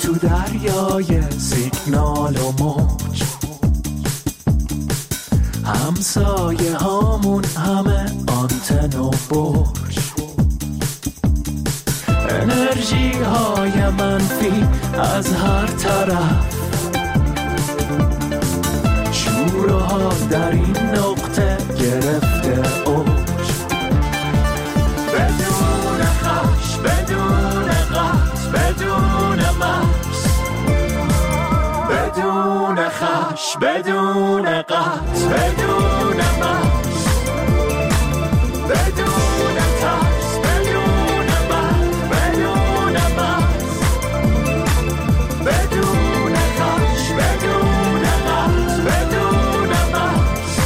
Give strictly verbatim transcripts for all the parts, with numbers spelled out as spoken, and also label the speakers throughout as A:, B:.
A: تو دریای سیگنال و موج، همسایه هامون همه آنتن و برج، انرژی های منفی از هر طرف، شورها در این نقطه گرفته اوج، بدون خش، بدون قط، بدون مرز، بدون خش، بدون قط، بدون مرز، بدون ترس، بدون مرز، بدون مرز، بدون خش، بدون قط، بدون مرز،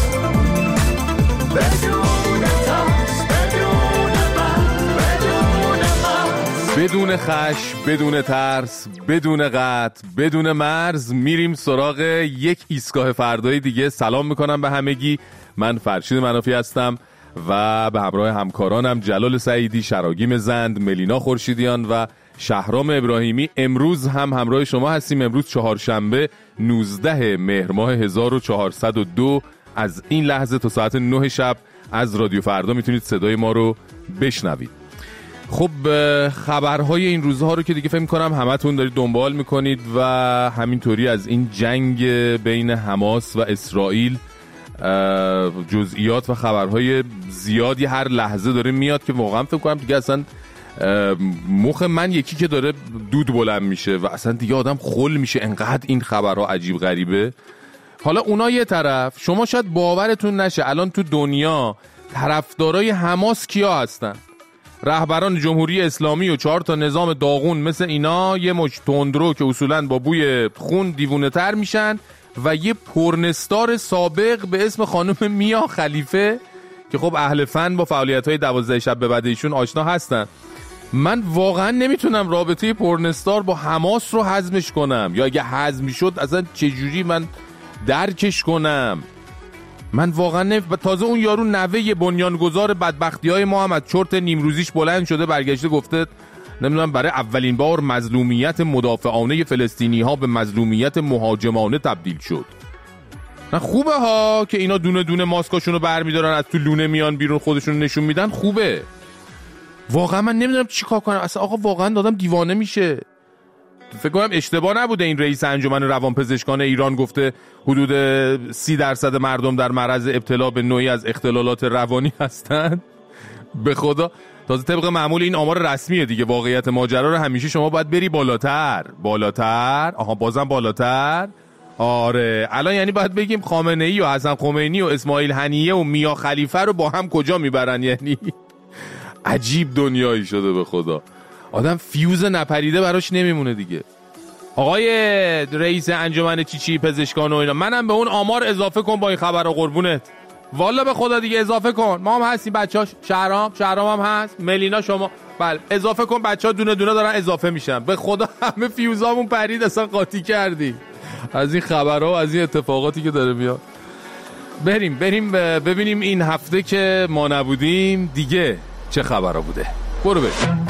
A: بدون ترس، بدون مرز، بدون مرز،
B: بدون خش، بدون ترس، بدون قطع، بدون مرز. میریم سراغ یک ایستگاه فردایی دیگه. سلام میکنم به همگی. من فرشید منافی هستم و به همراه همکارانم جلال سعیدی، شراگیم زند، ملینا خورشیدیان و شهرام ابراهیمی امروز هم همراه شما هستیم. امروز چهارشنبه نوزده مهر ماه هزار و چهارصد و دو. از این لحظه تا ساعت نه شب از رادیو فردا میتونید صدای ما رو بشنوید. خب خبرهای این روزها رو که دیگه فکر می‌کنم همتون دارید دنبال میکنید و همینطوری از این جنگ بین حماس و اسرائیل جزئیات و خبرهای زیادی هر لحظه داره میاد که واقعا فکر کنم دیگه اصلا مخ من یکی که داره دود بلند میشه و اصلا دیگه آدم خل میشه انقدر این خبرها عجیب غریبه. حالا اونا یه طرف، شما شاید باورتون نشه الان تو دنیا طرفدارای حماس کیا هستن؟ رهبران جمهوری اسلامی و چهار تا نظام داغون مثل اینا، یه مچ تندرو که اصولاً با بوی خون دیوونه تر میشن و یه پرنستار سابق به اسم خانم میا خلیفه که خب اهل فن با فعالیت‌های دوازده شب به بعد ایشون آشنا هستن. من واقعا نمیتونم رابطه پرنستار با حماس رو هضمش کنم، یا اگه هضم میشد اصلا چجوری من درکش کنم. من واقعا نف... تازه اون یارو نوه بنیانگذار بدبختی‌های ما هم از چرت نیمروزیش بلند شده برگشته گفته نمیدونم برای اولین بار مظلومیت مدافعانه فلسطینی‌ها به مظلومیت مهاجمانه تبدیل شد. نه خوبه ها که اینا دونه دونه ماسکاشونو برمی‌دارن از تو لونه میان بیرون خودشون نشون میدن، خوبه. واقعا من نمیدونم چی کار کنم. اصلا آقا واقعا دادم دیوانه میشه. فکر کنم اشتباه نبوده این رئیس انجمن روانپزشکان ایران گفته حدود سی درصد مردم در معرض ابتلا به نوعی از اختلالات روانی هستند. به خدا تازه طبق معمول این آمار رسمیه دیگه. واقعیت ماجرا رو همیشه شما باید بری بالاتر بالاتر آها بازم بالاتر. آره الان یعنی باید بگیم خامنه‌ای و حسن خمینی و اسماعیل هنیه و میا خلیفه رو با هم کجا میبرن؟ یعنی عجیب دنیایی شده به خدا. آدم فیوز نپریده براش نمیمونه دیگه. آقای رئیس انجمن چی چی پزشکان و اینا، منم به اون آمار اضافه کن با این خبرها قربونت. والا به خدا دیگه اضافه کن. ما هم هستیم بچه‌ها. شهرام شهرام هم هست، ملینا شما. بله اضافه کن. بچه‌ها دونه دونه دارن اضافه میشن. به خدا همه فیوزامون پرید، اصلا قاطی کردی از این خبرها و از این اتفاقاتی که داره میاد. بریم بریم ببینیم این هفته که ما نبودیم دیگه چه خبرها بوده. برو بریم.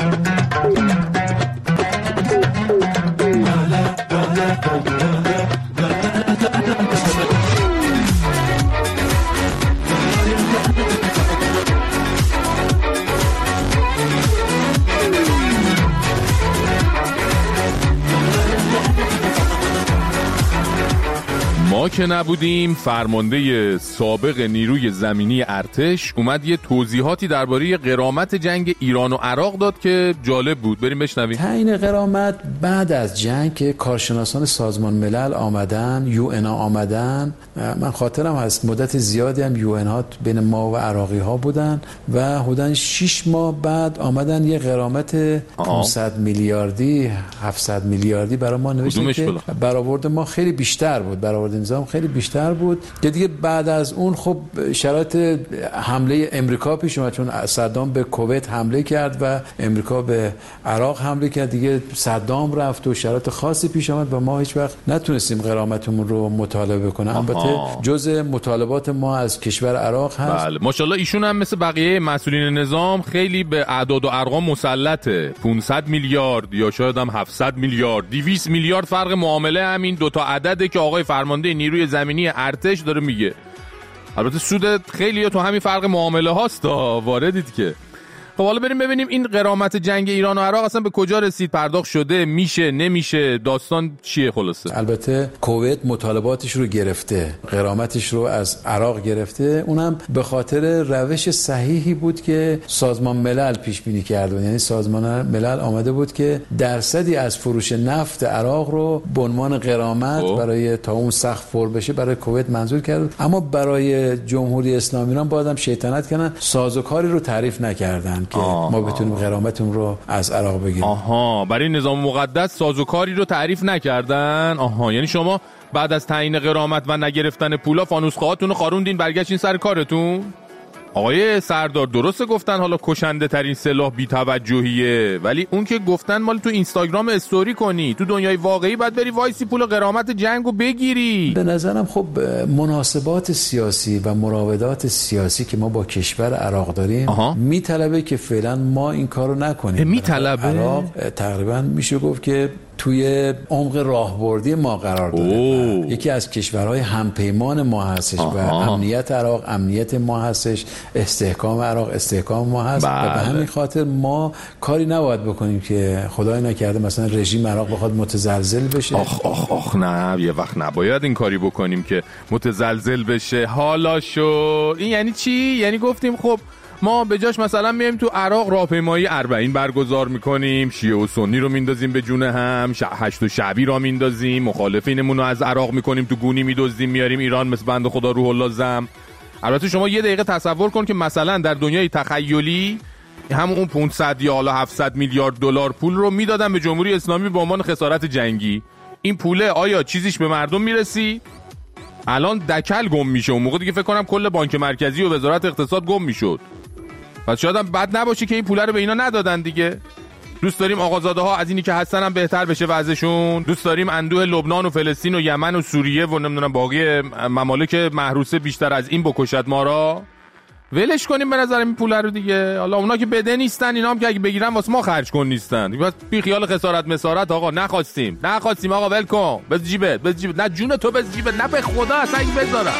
B: ما که نبودیم فرمانده سابق نیروی زمینی ارتش اومد یه توضیحاتی درباره غرامت جنگ ایران و عراق داد که جالب بود. بریم بشنویم.
C: تعیین غرامت بعد از جنگ که کارشناسان سازمان ملل آمدن، یو ان ها آمدن، من خاطرم هست مدت زیادی هم یو ان ها بین ما و عراقی ها بودن و حدود شش ماه بعد آمدن یه غرامت پانصد میلیاردی هفتصد میلیاردی برای ما نوشتن که برآورد ما خیلی بیشتر بود. برآورد نظام خیلی بیشتر بود که دیگه بعد از اون خب شرایط حمله امریکا پیش اومد، چون صدام به کویت حمله کرد و امریکا به عراق حمله کرد، دیگه صدام رفت و شرایط خاصی پیش اومد و ما هیچ وقت نتونستیم غرامتمون رو مطالبه کنیم. البته جزء مطالبات ما از کشور عراق هست.
B: بله ماشاءالله ایشون هم مثل بقیه مسئولین نظام خیلی به اعداد و ارقام مسلطه. پانصد میلیارد یا شاید هم هفتصد میلیارد، دویست میلیارد فرق معامله همین دو تا عدده که آقای فرمانده نیروی زمینی ارتش داره میگه. البته سود خیلی تو همین فرق معامله هاست واردید که. خب حالا بریم ببینیم این غرامت جنگ ایران و عراق اصلا به کجا رسید، پرداخت شده، میشه نمیشه، داستان چیه خلاصه؟
C: البته کویت مطالباتش رو گرفته، غرامتش رو از عراق گرفته، اونم به خاطر روش صحیحی بود که سازمان ملل پیش بینی کرده. یعنی سازمان ملل آمده بود که درصدی از فروش نفت عراق رو به عنوان غرامت او. برای تا اون سقف پر بشه برای کویت منظور کرد، اما برای جمهوری اسلامی ایران بازم شیطنت کردن، سازوکاری رو تعریف نکردن که آه ما بتونیم غرامتون رو از عراق بگیریم.
B: آها، برای نظام مقدس سازوکاری رو تعریف نکردن. آها، یعنی شما بعد از تعیین غرامت و نگرفتن پولا فانوسخوهاتون رو خاروندین برگشتین سر کارتون؟ آقای سردار درسته گفتن حالا کشنده ترین سلاح بی‌توجهیه، ولی اون که گفتن مال تو اینستاگرام استوری کنی، تو دنیای واقعی باید بری وایسی پول غرامت جنگو بگیری.
C: به نظرم خب مناسبات سیاسی و مراودات سیاسی که ما با کشور عراق داریم میطلبه که فعلا ما این کارو نکنیم.
B: میطلبه
C: عراق تقریبا میشه گفت که توی عمق راهبردی ما قرار داره. یکی از کشورهای همپیمان ما هستش و امنیت عراق امنیت ما هستش، استحکام عراق استحکام ما هست. بله. و به همین خاطر ما کاری نباید بکنیم که خدای نکرده مثلا رژیم عراق بخواد متزلزل بشه.
B: آخ آخ آخ نه، یه وقت نباید این کاری بکنیم که متزلزل بشه. حالا شد این یعنی چی؟ یعنی گفتیم خب ما به جاش مثلا میایم تو عراق راهپیمایی اربعین برگزار میکنیم، شیعه و سنی رو میندازیم به جون هم، ش... هشت و شعبی رو میندازیم، مخالفینمون رو از عراق میکنیم تو گونی میدزدیم میاریم ایران مثل بنده خدا روح الله زم. البته شما یه دقیقه تصور کن که مثلا در دنیای تخیلی همون اون پانصد یا حالا هفتصد میلیارد دلار پول رو میدادن به جمهوری اسلامی به عنوان خسارت جنگی. این پوله آیا چیزیش به مردم میرسی؟ الان دکل گم میشه. اون موقع دیگه فکر کنم کل بانک مرکزی و وزارت اقتصاد گم میشد. پس شاید هم بد نباشه که این پوله رو به اینا ندادن دیگه. دوست داریم آقازاده ها از اینی که هستن هم بهتر بشه وضعشون. دوست داریم اندوه لبنان و فلسطین و یمن و سوریه و نمیدونم باقی ممالک محروسه بیشتر از این بکشد ما را. ولش کنیم به نظرم این پوله رو دیگه. حالا اونا که بده نیستن، اینا هم که اگه بگیرن واسه ما خرج کن نیستن. بس بی خیال خسارت مسارت آقا نخواستیم. نخواستیم آقا ول کن. بز جیبت، بز جیبت. نه جون تو بز جیبت، نه به خدا اصلا این بذارم.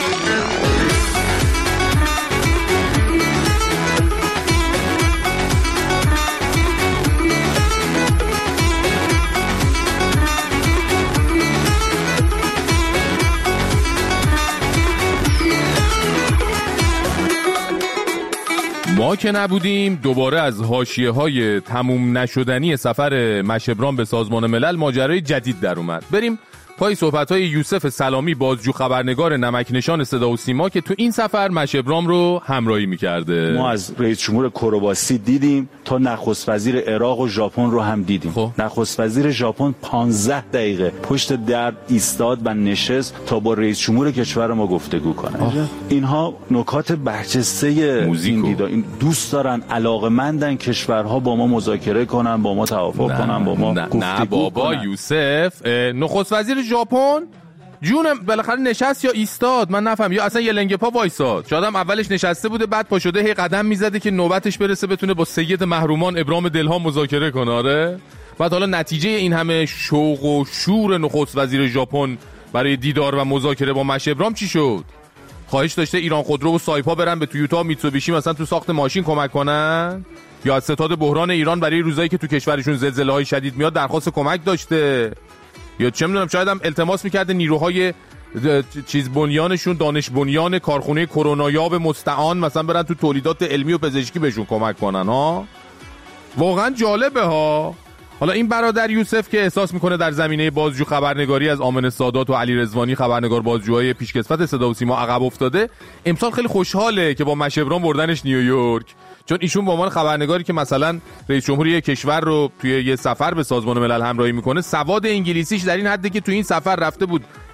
B: ما که نبودیم دوباره از حاشیه‌های تموم نشدنی سفر مشبران به سازمان ملل ماجرای جدید در اومد. بریم پای صحبت‌های یوسف سلامی بازجو خبرنگار نمک نشان صدا و سیما که تو این سفر مشبرام رو همراهی می‌کرده.
D: ما از رئیس جمهور کرواسی دیدیم تا نخست وزیر عراق و ژاپن رو هم دیدیم. خب. نخست وزیر ژاپن پانزده دقیقه پشت در ایستاد و نشست تا با رئیس جمهور کشور ما گفتگو کنه. آه. اینها نکات برجسته این دیدا. این دوست دارن علاقه‌مندن کشورها با ما مذاکره کنن، با ما توافق نه. کنن، با ما
B: نه.
D: گفتگو
B: نه بابا
D: کنن.
B: یوسف نخست وزیر ژاپن جونم بالاخره نشست یا ایستاد؟ من نفهم. یا اصلا یه لنگه پا وایساد. شاید هم اولش نشسته بوده بعد پا شده هی قدم میزده که نوبتش برسه بتونه با سید محرومان ابرام دلها مذاکره کنه. آره بعد حالا نتیجه این همه شوق و شور نخست وزیر ژاپن برای دیدار و مذاکره با مشبرام چی شد؟ خواهش داشته ایران خودرو و سایپا برن به تویوتا میتسوبیشی مثلا تو ساخت ماشین کمک کنن؟ یا از ستاد بحران ایران برای روزایی که تو کشورشون زلزله‌های شدید میاد درخواست کمک داشته؟ یا چه میدونم شاید هم التماس میکرده نیروهای چیز بنیانشون، دانش بنیان کارخونه کرونایاب مستعان مثلا برن تو تولیدات علمی و پزشکی بهشون کمک کنن. ها واقعا جالبه ها. حالا این برادر یوسف که احساس میکنه در زمینه بازجو خبرنگاری از آمن سادات و علی رضوانی خبرنگار بازجوهای پیشکسوت صدا و سیما عقب افتاده، امسال خیلی خوشحاله که با مشبران بردنش نیویورک، چون ایشون به عنوان خبرنگاری که مثلا رئیس جمهوری کشور رو توی یه سفر به سازمان ملل همراهی میکنه، سواد انگلیسیش در این حده که توی این سفر رفته بود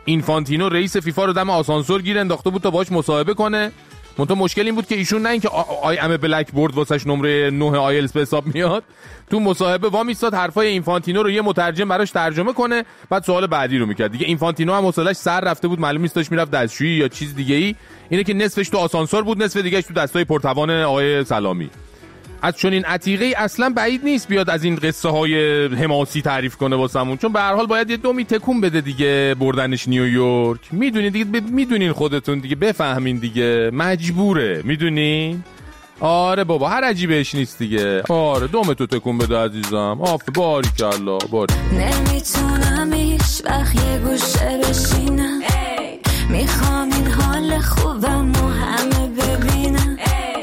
B: اینفانتینو رئیس فیفا رو دم آسانسور گیر انداخته بود تا باهاش مصاحبه کنه. منتها مشکل این بود که ایشون نه اینکه آی ام بلک بورد واسش نمره نه آیلتس به حساب میاد، تو مصاحبه وا میستاد حرفای اینفانتینو رو یه مترجم براش ترجمه کنه، بعد سوال بعدی رو میکرد دیگه. اینفانتینو هم حوصله‌اش سر رفته بود، معلوم نیست داشت میرفت دستشویی یا چیز دیگه ای. اینه که نصفش تو آسانسور بود، نصف دیگه‌اش تو دستای پرتوان آقای سلامی. از چون این عتیقه اصلا بعید نیست بیاد از این قصه های حماسی تعریف کنه واسمون، چون به هر حال باید یه دومی تکون بده دیگه، بردنش نیویورک. میدونید دیگه، ب... میدونین خودتون دیگه، بفهمین دیگه، مجبوره، میدونین. آره بابا هر عجیبش نیست دیگه. آره دومتو تکون بده عزیزم. آف باریکالله باریک.
E: نمیتونم هیچ وقت یه گوشه بشینم، میخوام این حال خوبم و همه ببینم،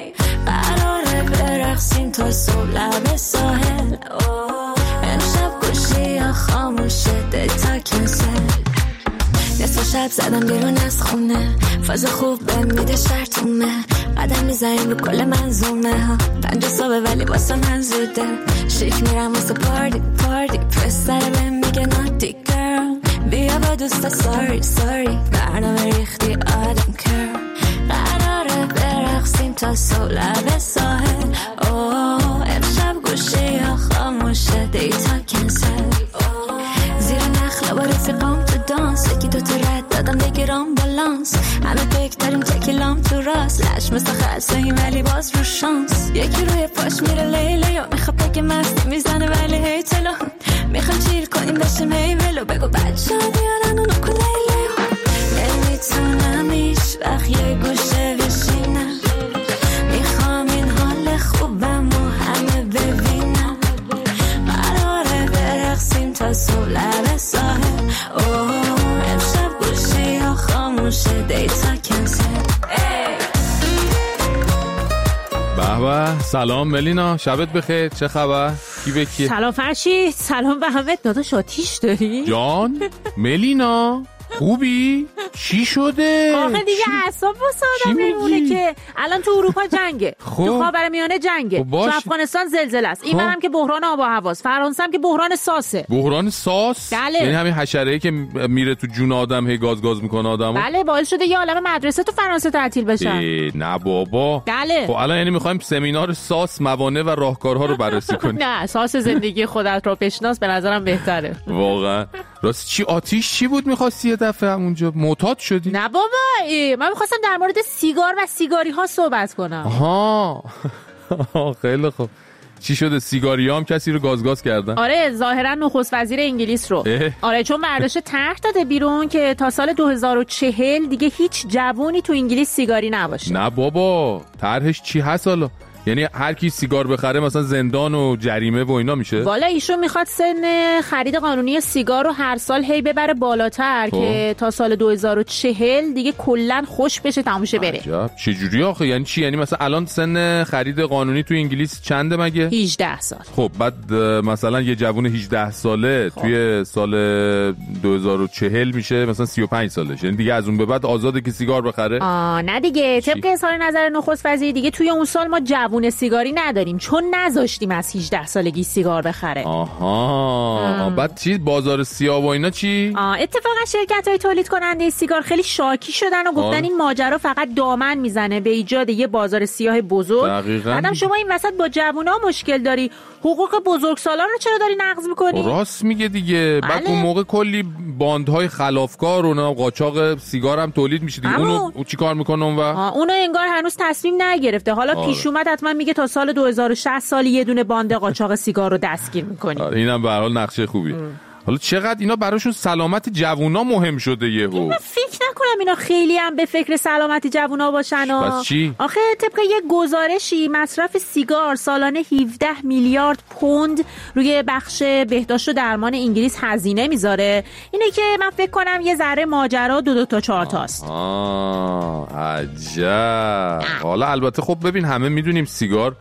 E: قراره برقصیم تا صبح لب ساحل، امشب گوشی یا خاموشه دیتا کنسل، نصف شب زدم بیرون از خونه، فاز خوب بهم میده شرطومه، قدم میزنیم رو کل منظومه ها، پنج صبح ولی واسه من زوده، شیک میرم واسه پارتی پارتی، پسر بهم میگه ناتی گرل، بیا با دوستا ساری ساری، برنامه ریختی آدم کرد، قراره برقصیم تا صبح لب ساحل، اوه امشب گوشی ها خاموشه دیتا کنسل، زیر نخلا با رفیقام تو دانس، یکی دوتا رد دادم بگیرم بالانس، همه بک داریم تکیلام تو راست، لش مثل خلصایی ولی باز رو شانس، یکی روی پاش میره لیله یا میخواد بگه مستی میزنه ولی هی تلو، میخوام چیل کنیم بشه میولو، بگو بچه ها بیارن اونو کلیله، نمیتونم هیچ وقت یه گوشه بشینم، میخوام این حال خوبم و همه ببینم، قراره برقصیم تا صبح لب ساحل، اوه امشب گوشی ها خاموشه دیتا کنسل.
B: به به، سلام ملینا، شبت بخیر، چه خبر؟ کی به کیه؟
F: سلام فرشید، سلام به همه. داداش آتیش داری؟
B: جان ملینا خوبی؟ چی شده؟
F: آخه دیگه اعصاب واسه آدم نمیمونه که الان تو اروپا جنگه،
B: خب.
F: تو خاورمیانه جنگه،
B: خب
F: تو افغانستان زلزله است، این
B: خب.
F: هم که بحران آب و هواست، فرانسه هم که بحران ساسه.
B: بحران ساس؟
F: بله.
B: یعنی همین حشره‌ای که میره تو جون آدم هی گاز گاز میکنه آدمو؟
F: بله، باعث شده یه عالمه مدرسه تو فرانسه تعطیل بشن.
B: نه بابا.
F: بله.
B: خب الان یعنی میخوایم سمینار ساس، موانع و راهکارها رو بررسی کنیم.
F: نه، ساس زندگی خودت رو بشناس به نظرم بهتره.
B: واقعا. راست چی آتیش چی بود می‌خواستی یه دفعه اونجا معتاد شدی؟
F: نه بابا، من می‌خواستم در مورد سیگار و سیگاری ها صحبت کنم.
B: آها. خیلی خوب. چی شده؟ سیگاری هم کسی رو گاز گاز کردن؟
F: آره، ظاهرا نخست وزیر انگلیس رو.
B: اه.
F: آره، چون برداشت طرح داده بیرون که تا سال دو هزار و چهل دیگه هیچ جوونی تو انگلیس سیگاری نباشه.
B: نه بابا، طرحش چی هست حالا؟ یعنی هر کی سیگار بخره مثلا زندان و جریمه و اینا میشه؟
F: والا ایشون میخواد سن خرید قانونی سیگار رو هر سال هی ببره بالاتر
B: خوب.
F: که تا سال دو هزار و چهل دیگه کلا خوش بشه، تموشه بره.
B: عجب. چه جوری آخه؟ یعنی چی؟ یعنی مثلا الان سن خرید قانونی تو انگلیس چنده مگه؟
F: هجده سال.
B: خب بعد مثلا یه جوون هجده ساله خب. توی سال دو هزار و چهل میشه مثلا سی و پنج سالش، یعنی دیگه از اون به بعد آزاده که سیگار بخره؟
F: آ نه دیگه، طبق اظهار نظر نخست وزیر دیگه توی اون سال ما جوون سیگاری نداریم، چون نذاشتیم از هجده سالگی سیگار بخره.
B: آها. ام. بعد چی بازار سیاه و اینا چی؟
F: آه اتفاقا شرکت‌های تولید کننده سیگار خیلی شاکی شدن و گفتن آه. این ماجرا فقط دامن میزنه به ایجاد یه بازار سیاه بزرگ.
B: دقیقاً.
F: بعدم شما این وسط با جوونا مشکل داری، حقوق بزرگسالان رو چرا داری نقض می‌کنی؟
B: راست میگه دیگه.
F: بله.
B: بعد اون موقع کلی باندهای خلافکار و قاچاق سیگار هم تولید میشه دیگه. اونو اون چیکار میکنه اون وقت؟
F: اونو انگار هنوز تصمیم نگرفته. حالا آره. پیش اومد حتما میگه تا سال دو هزار و شصت سال یه دونه باند قاچاق سیگار رو دستگیر می‌کنی.
B: آره اینم به هر حال نقشه خوبی. ام. حالا چقدر اینا براشون سلامت جوونا مهم شده یهو؟
F: من فکر نکنم اینا خیلی هم به فکر سلامت جوونا باشن.
B: پس چی؟
F: آخه طبق یک گزارشی مصرف سیگار سالانه هفده میلیارد پوند روی بخش بهداشت و درمان انگلیس هزینه میذاره. اینه که من فکر کنم یه ذره ماجرا دو دو تا چهار تاست.
B: آه عجب. حالا البته خب ببین همه میدونیم سیگار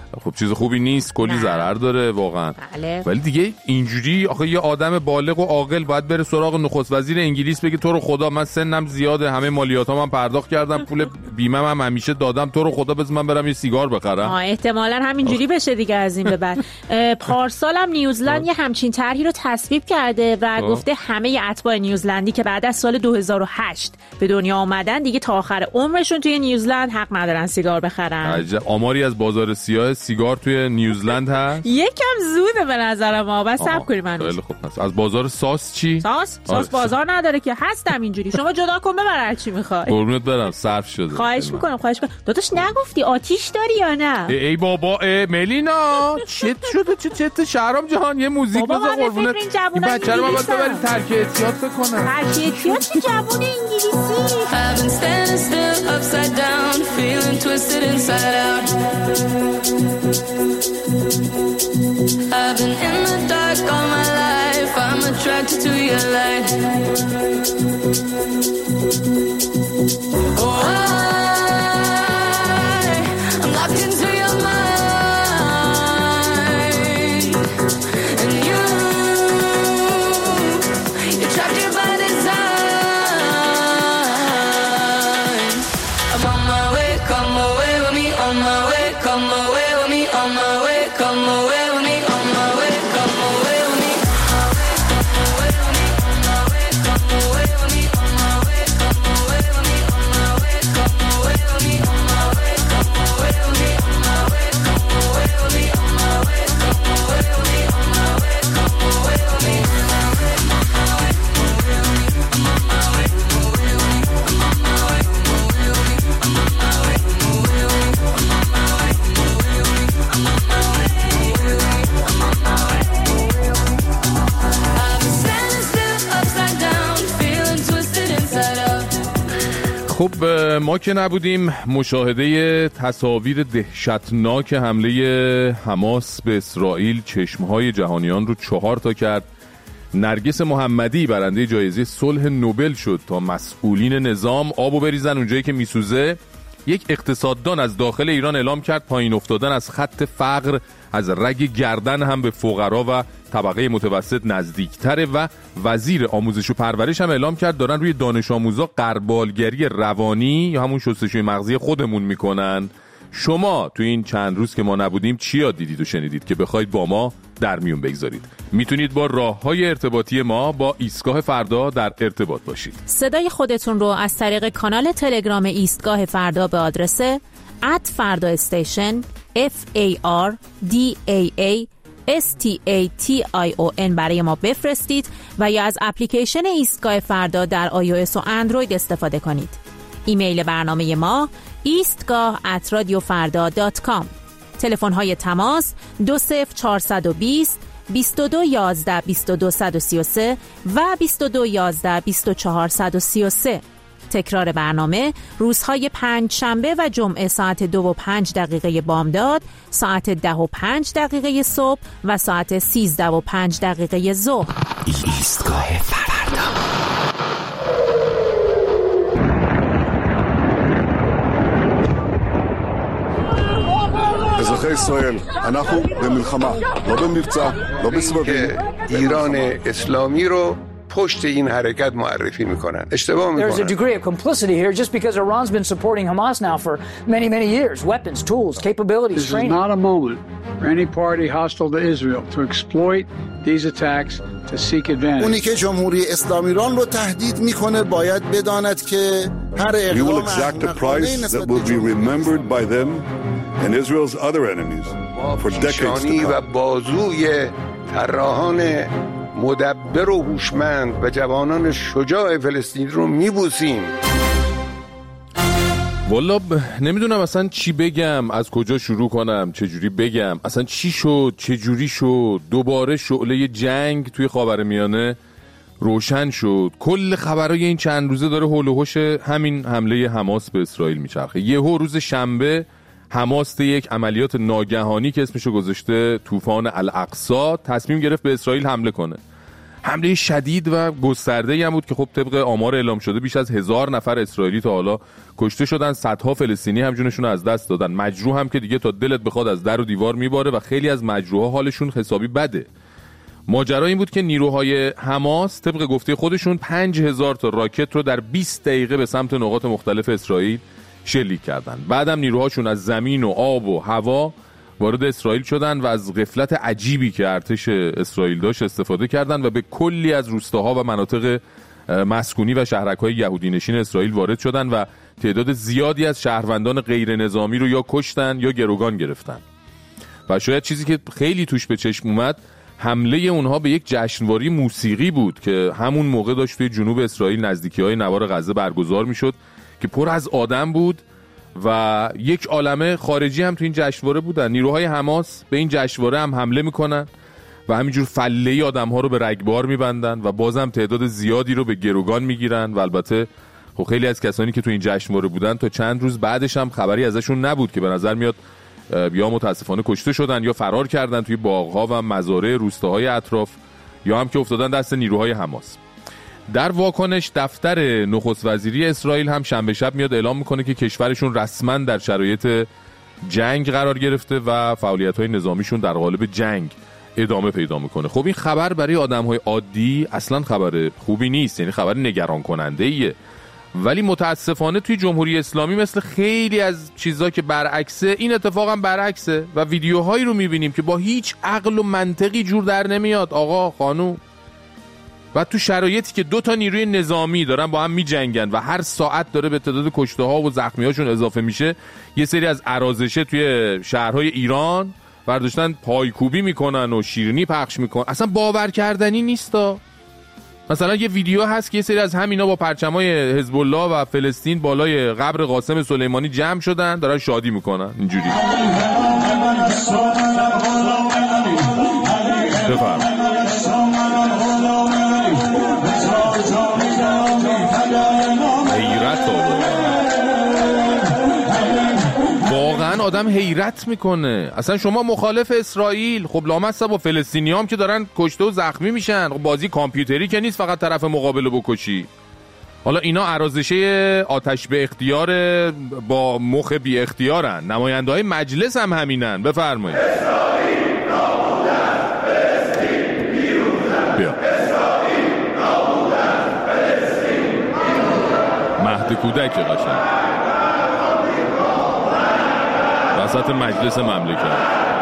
B: خب چیز خوبی نیست، کلی ضرر داره واقعا.
F: بله.
B: ولی دیگه اینجوری آخه یه آدم بالغ و عاقل باید بره سراغ نخست وزیر انگلیس بگه تو رو خدا من سنم زیاده، همه مالیاتام من پرداخت کردم، پول بیمه هم همیشه دادم، تو رو خدا بذار من برم یه سیگار بخرم.
F: آه احتمالاً همینجوری بشه دیگه از این به بعد. پارسال هم نیوزلند یه همچین طرحی رو تصویب کرده و گفته همه اتباع نیوزلندی که بعد از سال دو هزار و هشت به دنیا آمدن دیگه تا آخر عمرشون توی نیوزلند حق ندارن سیگار بخرن.
B: عجب. آماری از بازار سیاه سیگار توی نیوزلند هست؟
F: یکم زوده به نظر ما، بس صبر کنیم هنوز.
B: خیلی خوب. از بازار ساس چی؟
F: ساس؟ ساس بازار نداره که، هستم اینجوری. شما جدا کن ببر هر چی میخوای.
B: قربونت برم، صرف شده.
F: خواهش میکنم، خواهش میکنم. داداش نگفتی آتیش داری یا نه؟
B: ای, ای بابا ای ملینا چت شده چه چت شهرام جهان یه موزیک بذار قربونت. این بچه رو من باید ببری ترک احتیاط بکنم.
F: ترک احتیاط چه جوون انگلیسی؟
E: I've been standing still upside down feeling twisted inside out. I've been in the dark all my life. I'm attracted to your light. Oh, I, I'm locked into your mind. And you, you're trapped here by design. I'm on my way, come away with me. On my way, come away with me. On my way, come away with me. On my way, come away with me. Come away with me. On my way, come away with me. On my way, come away with me. On my way, come away with me. On my way, come away with me. On my way, come away with me. On my way, come away with me. On my way, come away with me.
B: خب ما که نبودیم مشاهده تصاویر دهشتناک حمله حماس به اسرائیل چشمهای جهانیان رو چهار تا کرد. نرگس محمدی برنده جایزه صلح نوبل شد تا مسئولین نظام آبو بریزن اونجایی که میسوزه. یک اقتصاددان از داخل ایران اعلام کرد پایین افتادن از خط فقر از رگ گردن هم به فقرا و طبقه متوسط نزدیکتره و وزیر آموزش و پرورش هم اعلام کرد دارن روی دانش آموزا غربالگری روانی یا همون شستشوی مغزی خودمون میکنن. شما تو این چند روز که ما نبودیم چی یاد دیدید و شنیدید که بخواید با ما در میون بگذارید؟ میتونید با راه‌های ارتباطی ما با ایستگاه فردا در ارتباط باشید.
F: صدای خودتون رو از طریق کانال تلگرام ایستگاه فردا به آدرس ات فردا استیشن اف ای آر دی ای ای اس تی ای تی آی او ان برای ما بفرستید و یا از اپلیکیشن ایستگاه فردا در آی او اس و اندروید استفاده کنید. ایمیل برنامه ما ایستگاه ات رادیو فردا دات کام. تلفن های تماس دو صفر چهارصد و بیست بیست و دو یازده بیست و دو صد و سی و سه و بیست و دو یازده بیست و چهار صد و سی و سه. تکرار برنامه روزهای پنج شنبه و جمعه ساعت دو و پنج دقیقه بامداد، ساعت ده و پنج دقیقه صبح و ساعت سیزده و پنج دقیقه ظهر.
A: ایستگاه فردا.
G: אזרחי ישראל, אנחנו במלחמה, לא במבצע, לא בסבבים.
H: ایران اسلامی رو پشت این حرکت معرفی میکنن. اشتباه میکنن.
I: There's a degree of complicity here just because Iran's been supporting Hamas now for many many years. Weapons, tools, capabilities,
J: This
I: training.
J: This is not a moment for any party hostile to Israel to exploit these attacks to seek advantage.
K: اونی که جمهوری اسلامی ایران رو تهدید میکنه باید بداند که هر
G: اقدام You will exact a price that will be remembered by them and Israel's other enemies for decades to come.
H: و بازوی طراحان مدبر و هوشمند و جوانان شجاع فلسطین رو میبوسیم.
B: والا ب... نمیدونم اصلا چی بگم، از کجا شروع کنم، چجوری بگم، اصلا چی شد، چجوری شد. دوباره شعله جنگ توی خاورمیانه روشن شد. کل خبرای این چند روزه داره هول و هوش همین حمله حماس به اسرائیل میچرخه. یهو روز شنبه حماس یک عملیات ناگهانی که اسمشو گذاشته طوفان الاقصی تصمیم گرفت به اسرائیل حمله کنه. حمله شدید و گسترده‌ای هم بود که خب طبق آمار اعلام شده بیش از هزار نفر اسرائیلی تا حالا کشته شدن، صدها فلسطینی هم جونشون رو از دست دادن، مجروح هم که دیگه تا دلت بخواد از در و دیوار میباره و خیلی از مجروحا حالشون حسابی بده. ماجرا این بود که نیروهای حماس طبق گفته خودشون پنج هزار تا راکت رو در بیست دقیقه به سمت نقاط مختلف اسرائیل شلیک کردن. بعدم نیروهاشون از زمین و آب و هوا وارد اسرائیل شدن و از غفلت عجیبی که ارتش اسرائیل داشت استفاده کردن و به کلی از روستاها و مناطق مسکونی و شهرک‌های یهودی نشین اسرائیل وارد شدن و تعداد زیادی از شهروندان غیر نظامی رو یا کشتن یا گروگان گرفتن. و شاید چیزی که خیلی توش به چشم اومد حمله اونها به یک جشنواره موسیقی بود که همون موقع داشت توی جنوب اسرائیل نزدیکی‌های نوار غزه برگزار می‌شد که پر از آدم بود و یک عالمه خارجی هم تو این جشنواره بودن. نیروهای حماس به این جشنواره هم حمله میکنن و همینجور فله آدم‌ها رو به رگبار میبندن و بازم تعداد زیادی رو به گروگان میگیرن و البته خب خیلی از کسانی که تو این جشنواره بودن تا چند روز بعدش هم خبری ازشون نبود که به نظر میاد یا متاسفانه کشته شدن یا فرار کردن توی باغ‌ها و مزارع روستاهای اطراف یا هم که افتادن دست نیروهای حماس. در واکنش دفتر نخست وزیری اسرائیل هم شنبه شب میاد اعلام میکنه که کشورشون رسما در شرایط جنگ قرار گرفته و فعالیت‌های نظامیشون در قالب جنگ ادامه پیدا میکنه. خب این خبر برای آدم‌های عادی اصلا خبر خوبی نیست، یعنی خبر نگران کننده ایه. ولی متاسفانه توی جمهوری اسلامی مثل خیلی از چیزا که برعکسه، این اتفاق هم برعکسه و ویدیوهایی رو میبینیم که با هیچ عقل و منطقی جور در نمیاد آقا خانوم. و تو شرایطی که دو تا نیروی نظامی دارن با هم میجنگن و هر ساعت داره به تعداد کشته ها و زخمی هاشون اضافه میشه، یه سری از ارازشه توی شهرهای ایران برداشتن پایکوبی میکنن و شیرینی پخش میکنن، اصلا باور کردنی نیستا. مثلا یه ویدیو هست که یه سری از همینا با پرچمای حزب الله و فلسطین بالای قبر قاسم سلیمانی جمع شدن دارن شادی میکنن اینجوری. بفرم حیرت آره. واقعا آدم حیرت میکنه. اصلا شما مخالف اسرائیل، خب لامصب با فلسطینی هم که دارن کشته و زخمی میشن، خب بازی کامپیوتری که نیست فقط طرف مقابل رو بکشی. حالا اینا ارازشه آتش به اختیار با مخ بی اختیارن، نماینده های مجلس هم همینن. بفرمایید. اسرائیل نابود است، فلسطین پیروز است. مهد کودک قشنگ وسط مجلس مملکت.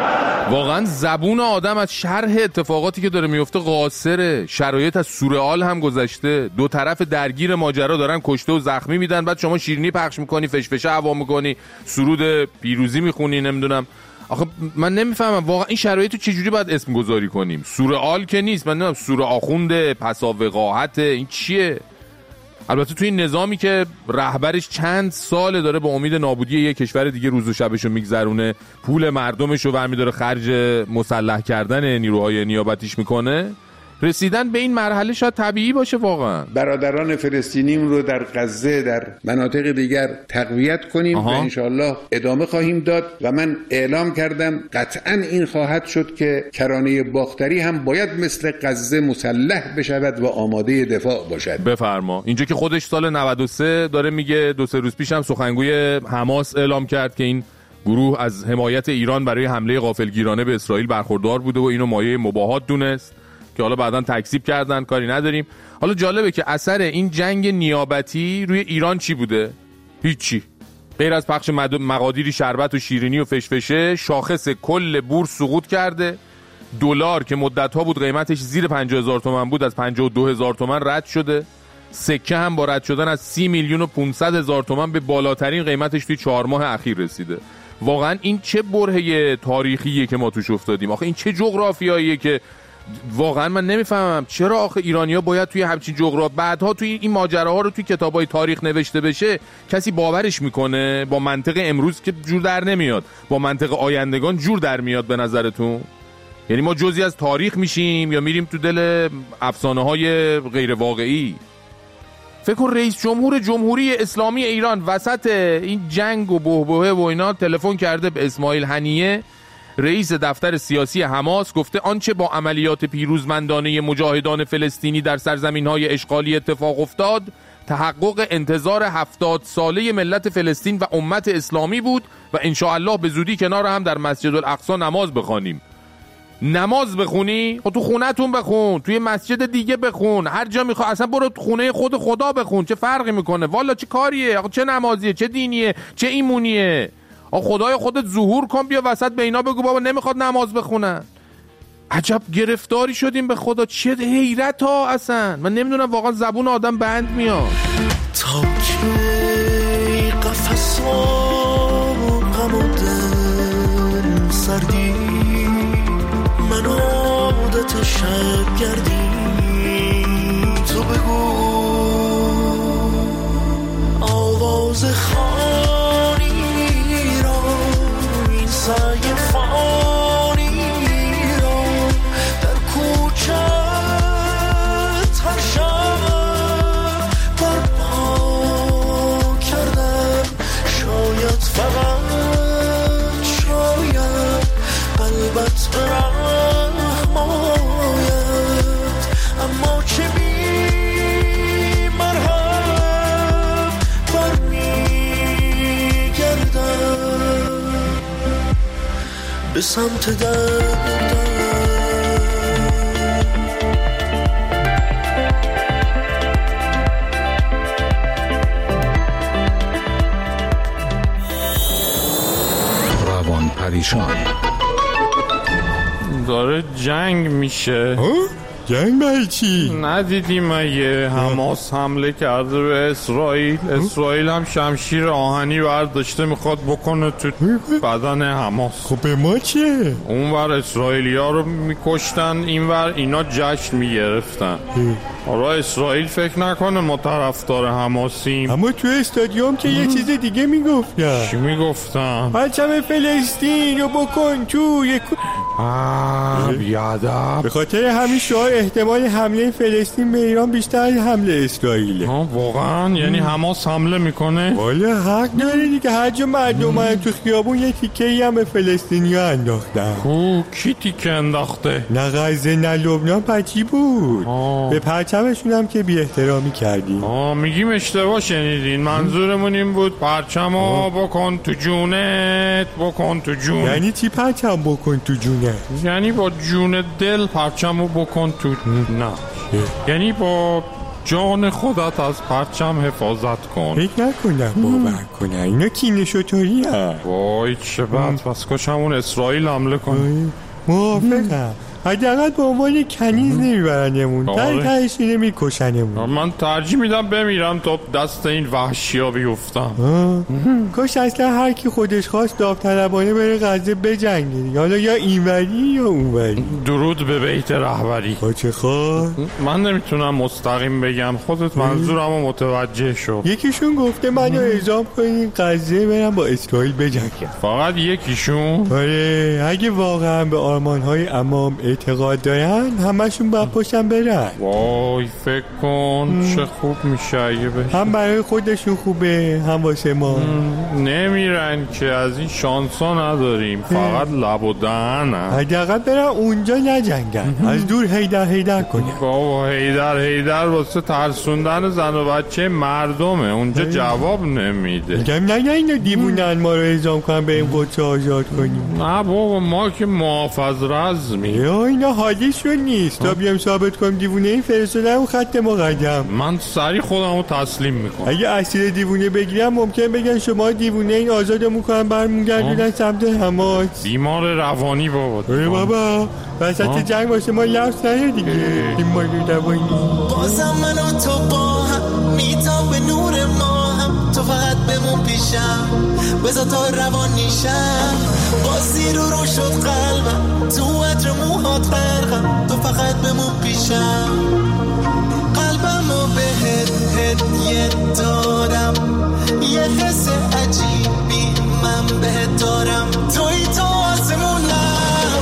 B: واقعا زبون آدم از شرح اتفاقاتی که داره میفته قاصره. شرایط از سورئال هم گذشته، دو طرف درگیر ماجرا دارن کشته و زخمی میدن، بعد شما شیرینی پخش میکنی، فشفشه هوا میکنی، سرود پیروزی میخونی، نمیدونم. آخه من نمیفهمم واقعا این شرایط رو چجوری باید اسم گذاری کنیم. سورئال که نیست، من نمیدونم سوره آخونده، پسا وقاحت، این چیه؟ البته توی این نظامی که رهبرش چند ساله داره به امید نابودی یک کشور دیگه روز و شبشو میگذرونه، پول مردمشو برمی داره خرج مسلح کردن نیروهای نیابتیش میکنه، رسیدن به این مرحله شاید طبیعی باشه. واقعا
H: برادران فلسطینیم رو در غزه در مناطق دیگر تقویت کنیم و انشالله ادامه خواهیم داد و من اعلام کردم قطعا این خواهد شد که کرانه باختری هم باید مثل غزه مسلح بشود و آماده دفاع باشد.
B: بفرما. اینجا که خودش سال نود و سه داره میگه، دو سه روز پیش هم سخنگوی حماس اعلام کرد که این گروه از حمایت ایران برای حمله غافلگیرانه به اسرائیل برخوردار بوده و اینو مایه مباهات دونست که حالا بعداً تکذیب کردن، کاری نداریم. حالا جالبه که اثر این جنگ نیابتی روی ایران چی بوده؟ هیچی. غیر از پخش مقادیری شربت و شیرینی و فشفشه، شاخص کل بورس سقوط کرده. دلار که مدت‌ها بود قیمتش زیر پنجاه هزار تومان بود، از پنجاه و دو هزار تومان رد شده. سکه هم با رد شدن از سی میلیون و پانصد هزار تومان به بالاترین قیمتش توی چهار ماه اخیر رسیده. واقعا این چه برهه تاریخیه که ما توش افتادیم؟ آخه این چه جغرافیاییه که واقعا من نمیفهمم چرا آخه ایرانی‌ها باید توی همچین جغرافی بعدها توی این ماجراها رو توی کتابای تاریخ نوشته بشه کسی باورش میکنه؟ با منطق امروز که جور در نمیاد، با منطق آیندگان جور در میاد به نظرتون؟ یعنی ما جزئی از تاریخ میشیم یا میریم تو دل افسانه‌های غیر واقعی؟ فکر کن رئیس جمهور جمهوری اسلامی ایران وسط این جنگ و بحبوحه و اینا تلفن کرده به اسماعیل هنیه، رئیس دفتر سیاسی حماس گفته آنچه با عملیات پیروزمندانه مجاهدان فلسطینی در سرزمین‌های اشغالی اتفاق افتاد تحقق انتظار هفتاد ساله ملت فلسطین و امت اسلامی بود و انشاءالله به زودی کنار هم در مسجد الاقصی نماز بخوانیم. نماز بخونی؟ خب تو خونه‌تون بخون، توی مسجد دیگه بخون، هر جا میخوای، اصلا برو تو خونه خود خدا بخون، چه فرقی میکنه؟ والا چه کاریه؟ آقا چه نمازیه؟ چه دینیه؟ چه ایمونیه؟ آقا خدای خودت ظهور کن، بیا وسط به اینا بگو بابا نمیخواد نماز بخونن. عجب گرفتاری شدیم به خدا، چه حیرت ها اصلا. من نمیدونم واقعا زبون آدم بند میاد.
A: تا که قفص و غم و دل سردی من عادت شب گردی تو بگو آواز خانی را این سعی فانی را در کوچه هر شب برپا کردم شاید فقط شاید قلبت برحم آید اما چه بی مرهم برمی گردم به سمت دردم.
L: روان پریشان
M: داره جنگ میشه.
N: جنگ برای چی؟
M: ندیدی مگه حماس حمله کرده به اسرائیل؟ اسرائیل هم شمشیر آهنی برداشته میخواد بکنه تو بدن حماس.
N: خب به ما چیه؟
M: اونور اسرائیلی ها رو میکشتن، اینور اینا جشن میگرفتن. آره اسرائیل فکر نکنه ما طرفدار حماسیم.
N: اما تو استادیوم که یه چیز دیگه میگفتن.
M: چی میگفتن؟
N: پرچم فلسطین رو بکن تو یک
M: آه بیادب.
N: به خاطر همین شعار احتمال حمله فلسطین به ایران بیشتر از حمله اسرائیله.
M: واقعا؟ یعنی حماس حمله میکنه؟
N: والا حق داره دیگه، هر جا مردم ها تو خیابون یه تیکه‌ای هم به فلسطینی ها انداختن.
M: کو کی تیکه انداخته؟
N: نه غزه نه لبنان پچی بود. آه. به پرچمشون هم که بی احترامی کردیم.
M: آه میگیم اشتباه شنیدین، منظورمون این بود پرچمو بکن تو جونت، بکن تو جون.
N: یعنی چی پرچم بکن تو جونت؟
M: یعنی با جون دل پرچمو بکن تو. نه یعنی با جان خودت از پرچم حفاظت کن.
N: فکر نکنم باور کنن اینا کینه شطوری هم.
M: وای چه بد، بس کاش همون اسرائیل حمله کنه.
N: موافقم، حداقل به عنوان کنیز نمیبرنمون، تر ترش اینه میکشنمون.
M: من ترجیح میدم بمیرم تا دست این وحشی ها بیفتم.
N: کاش اصلا هر کی خودش خواست داوطلبانه بره غزه بجنگه، حالا یا اینوری یا اونوری.
M: درود به بیت رهبری.
N: با چه خواهد؟
M: من نمیتونم مستقیم بگم، خودت منظورم رو متوجه شو.
N: یکیشون گفته منو اعزام کنین غزه برم با اسرائیل بجنگم.
M: فقط یکیشون؟
N: آره اگه واقعا به آرمانهای امام اعتقاد دارن همشون باید پشتن برن.
M: وای فکر کن چه خوب میشه اگه بشه.
N: هم برای خودشون خوبه هم واسه ما.
M: نمیرن که از این شانسا نداریم، فقط لب و دهنن.
N: حداقل برن اونجا نجنگن، از دور هیدر هیدر کنن.
M: بابا هیدر هیدر واسه ترسوندن زن و بچه مردمه، اونجا جواب نمیده.
N: میگم نه نه اینا دیوونن ما رو اعزام کنن به این قدس آزاد کنیم.
M: نه بابا ما که محافظ رزمی.
N: اینا حالیشون نیست تا بیام ثابت کنم دیوونه این فرستادن اون خط مقدم.
M: من سری خودم رو تسلیم میکنم.
N: اگه اسیر دیوونه بگیرم ممکن بگن شما دیوونه این آزادمون کنن برمیگردونن سمت حماس.
M: بیمار روانی بابا.
N: ای بابا وسط جنگ واسه ما لفظ نره دیگه. این مالو دوایی
A: بازم من و تو با هم میتام به نور ما هم، تو فقط بمون پیشم بذار تا روان نیشم. بازی رو رو شد قلبم تو عطر موهات غرقم، تو فقط بمون پیشم. قلبم رو بهت هدیه دادم، یه حس عجیبی من بهت دارم. توی تو آسمونم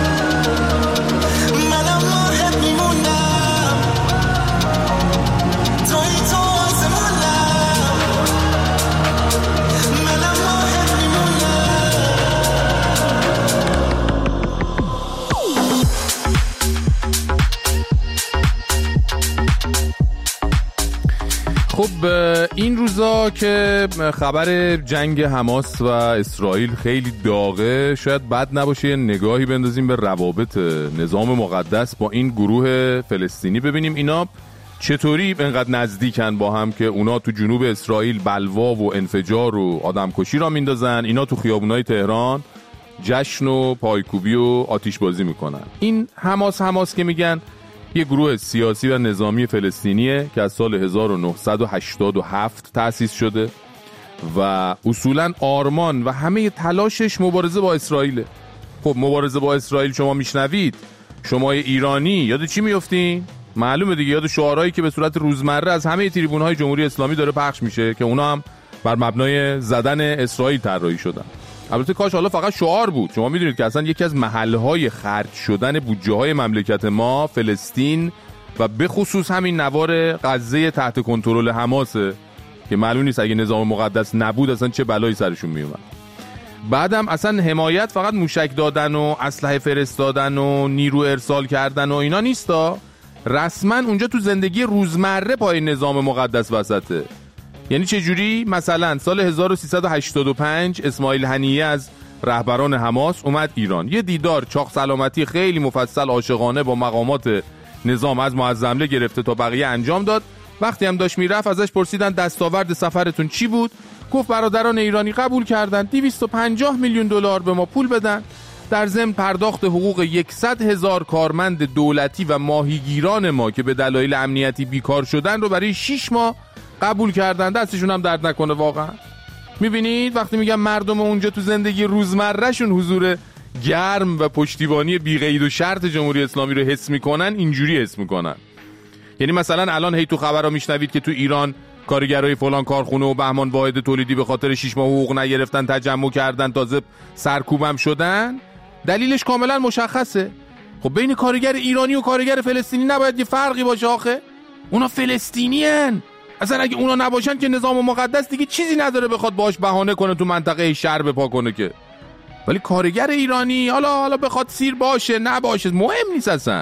A: منم راحت میمونم. توی تو آسمونم منم راحت میمونم.
B: خب این روزا که خبر جنگ حماس و اسرائیل خیلی داغه، شاید بد نباشه یه نگاهی بندازیم به روابط نظام مقدس با این گروه فلسطینی، ببینیم اینا چطوری اینقدر نزدیکن با هم که اونا تو جنوب اسرائیل بلوا و انفجار و آدمکشی را میندازن، اینا تو خیابونای تهران جشن و پایکوبی و آتش بازی میکنن. این حماس حماس که میگن یه گروه سیاسی و نظامی فلسطینیه که از سال هزار و نهصد و هشتاد و هفت تأسیس شده و اصولاً آرمان و همه تلاشش مبارزه با اسرائیله. خب مبارزه با اسرائیل شما میشنوید، شما ایرانی یاد چی میافتین؟ معلومه دیگه، یاد شعارهایی که به صورت روزمره از همه تریبون‌های جمهوری اسلامی داره پخش میشه که اونا هم بر مبنای زدن اسرائیل طراحی شدن. البته کاش حالا فقط شعار بود. شما میدونید که اصلا یکی از محل‌های خرج شدن بودجه‌های مملکت ما فلسطین و به خصوص همین نوار غزه تحت کنترل حماسه که معلوم نیست اگه نظام مقدس نبود اصلا چه بلایی سرشون میومد. بعدم اصلا حمایت فقط موشک دادن و اسلحه فرستادن و نیرو ارسال کردن و اینا نیستا، رسما اونجا تو زندگی روزمره پای نظام مقدس وسطه. یعنی چه جوری؟ مثلا سال هزار و سیصد و هشتاد و پنج اسماعیل هنیه از رهبران حماس اومد ایران، یه دیدار چاق سلامتی خیلی مفصل عاشقانه با مقامات نظام از معظمله گرفته تا بقیه انجام داد. وقتی هم داشت میرفت ازش پرسیدن دستاورد سفرتون چی بود؟ گفت برادران ایرانی قبول کردن دویست و پنجاه میلیون دلار به ما پول بدن، در ضمن پرداخت حقوق صد هزار کارمند دولتی و ماهیگیران ما که به دلایل امنیتی بیکار شدن رو برای شش ماه قبول کردن. دستشون هم درد نکنه واقعا. میبینید وقتی میگم مردم اونجا تو زندگی روزمرهشون حضور گرم و پشتیبانی بی قید و شرط جمهوری اسلامی رو حس میکنن، اینجوری حس میکنن. یعنی مثلا الان هی تو خبرها میشنوید که تو ایران کارگرای فلان کارخونه و بهمان واحد تولیدی به خاطر شش ماه حقوق نگرفتن، تجمع کردن، تازه سرکوبم شدن. دلیلش کاملا مشخصه. خب بین کارگر ایرانی و کارگر فلسطینی نباید یه فرقی باشه آخه؟ اونا فلسطینیان. اصلا اگه اونا نباشن که نظام مقدس دیگه چیزی نداره بخواد باش بهانه کنه تو منطقه شر بپا کنه که. ولی کارگر ایرانی حالا حالا بخواد سیر باشه نباشه مهم نیست اصلا.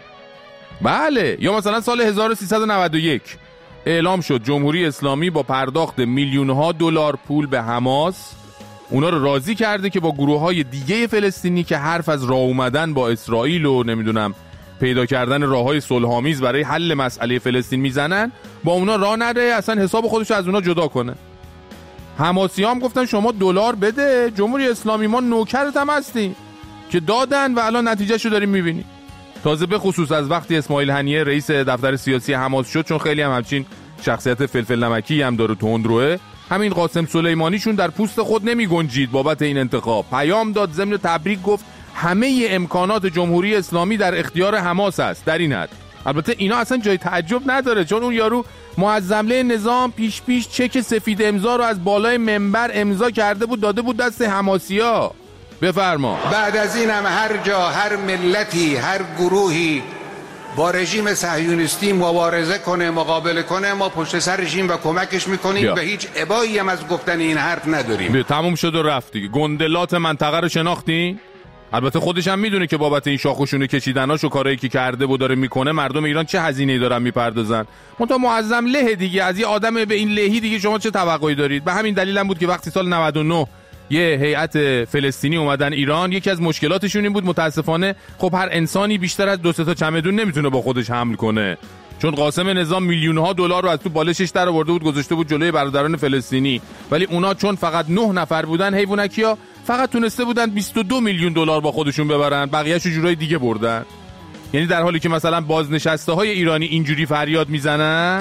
B: بله. یا مثلا سال هزار و سیصد و نود و یک اعلام شد جمهوری اسلامی با پرداخت میلیون ها دلار پول به حماس اونا رو راضی کرده که با گروه های دیگه فلسطینی که حرف از راه اومدن با اسرائیل و نمیدونم پیدا کردن راههای صلح‌آمیز برای حل مسئله فلسطین میزنن، با اونا راه نره، اصلا حساب خودش از اونا جدا کنه. حماسی هم گفتن شما دلار بده، جمهوری اسلامی ما نوکرت هم هستیم، که دادن و الان نتیجهشو داریم میبینیم. تازه به خصوص از وقتی اسماعیل هنیه رئیس دفتر سیاسی حماس شد، چون خیلی هم همچین شخصیت فلفل نمکی هم داره تندروه، همین قاسم سلیمانیشون در پوست خود نمی گنجید بابت این انتخاب. پیام داد، ضمن تبریک گفت همه امکانات جمهوری اسلامی در اختیار حماس است در این حد. البته اینا اصلا جای تعجب نداره، چون اون یارو معظمله نظام پیش پیش چک سفید امضا رو از بالای منبر امضا کرده بود داده بود دست حماسیا. بفرما.
H: بعد از این هم هر جا هر ملتی هر گروهی با رژیم صهیونیستی مبارزه کنه مقابله کنه، ما پشت سر رژیم و کمکش میکنیم و هیچ ابایی هم از گفتن این حرف نداریم.
B: بیا تموم شد و رفت دیگه. گندلات منطقه رو شناختین؟ البته خودش هم میدونه که بابت این شاخوشونه کشیدناش و کارهایی که کرده و داره میکنه مردم ایران چه هزینه‌ای دارن میپردازن. منتها معظم له دیگه، از یه آدم به این لهی دیگه شما چه توقعی دارید؟ به همین دلیل هم بود که وقتی سال نود و نه یه هیئت فلسطینی اومدن ایران، یکی از مشکلاتشون این بود متاسفانه خب هر انسانی بیشتر از دو سه تا چمدون نمیتونه با خودش حمل کنه، چون قاسم نظام میلیون ها دلار رو از تو بالشش در آورده بود گذاشته بود جلوی برادران فلسطینی، ولی اونا چون فقط نه نفر بودن حیوانکیا فقط تونسته بودن بیست و دو میلیون دلار با خودشون ببرن، بقیه‌شو جورای دیگه بردن. یعنی در حالی که مثلا بازنشسته های ایرانی اینجوری فریاد میزنن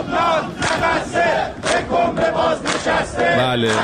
B: بله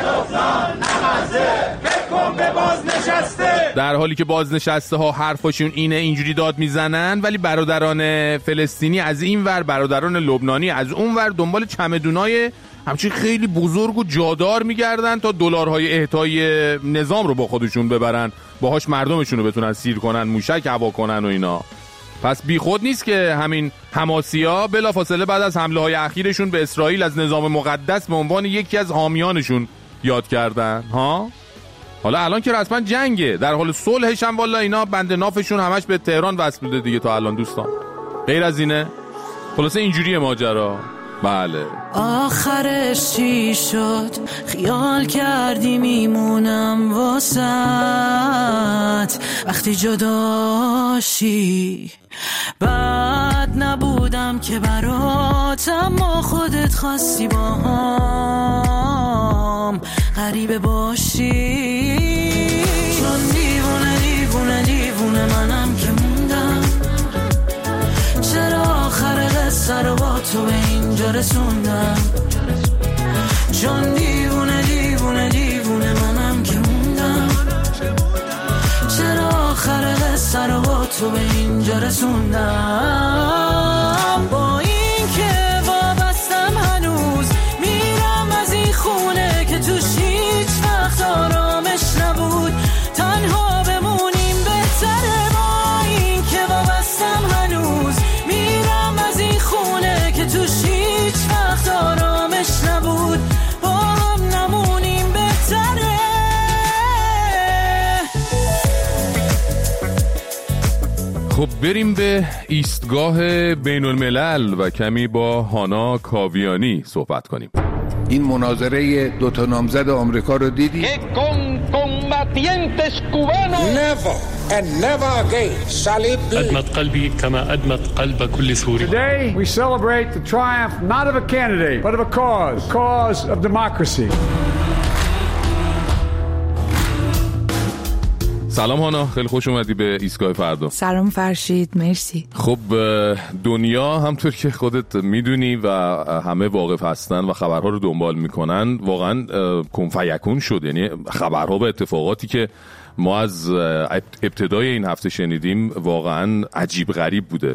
B: در حالی که بازنشسته ها حرفاشون اینه اینجوری داد میزنن، ولی برادران فلسطینی از این ور، برادران لبنانی از اون ور دنبال چمدونای همچین خیلی بزرگ و جادار میگردن تا دلارهای اهدای نظام رو با خودشون ببرن، باهاش مردمشون رو بتونن سیر کنن، موشک هوا کنن و اینا. پس بی خود نیست که همین حماسیا بلافاصله بعد از حمله های اخیرشون به اسرائیل از نظام مقدس به عنوان یکی از حامیانشون یاد کردن ها. حالا الان که رسما جنگه، در حال صلحش هم والا اینا بند نافشون همش به تهران وصل بوده دیگه تا الان دوستان. غیر از اینه خلاصه اینجوریه ماجرا. بله.
L: آخرش چی شد؟ خیال کردی میمونم واسط وقتی جداشی. بعد نبودم که برات، اما خودت خواستی با هم غریبه باشی. چون دیوونه دیوونه دیوونه منم که موندم، چرا آخر قصه رو با تو به اینجا رسوندم. چون دیوونه دیوونه دیوونه منم که موندم، چرا آخر قصه رو با تو به اینجا رسوندم. با این که وابستم هنوز، میرم از این خونه که توش هیچ وقت آرامش نبود. تنها بمونیم بهتره. با این که وابستم هنوز، میرم از این خونه که توش هیچ وقت آرامش نبود. با هم نمونیم بهتره.
B: خب بریم به ایستگاه بین الملل و کمی با هانا کاویانی صحبت کنیم.
H: این مناظره دوتا نامزد آمریکا رو دیدی؟
O: أدمت قلبي كما أدمت قلب كل سوري.
J: Today we celebrate the triumph not of a candidate but of a cause, the cause of democracy.
B: سلام هانا، خیلی خوش اومدی به ایستگاه فردا.
P: سلام فرشید، مرسی.
B: خب دنیا همطور که خودت میدونی و همه واقف هستن و خبرها رو دنبال میکنن واقعا کن فیکون شد. یعنی خبرها و اتفاقاتی که ما از ابتدای این هفته شنیدیم واقعا عجیب غریب بوده.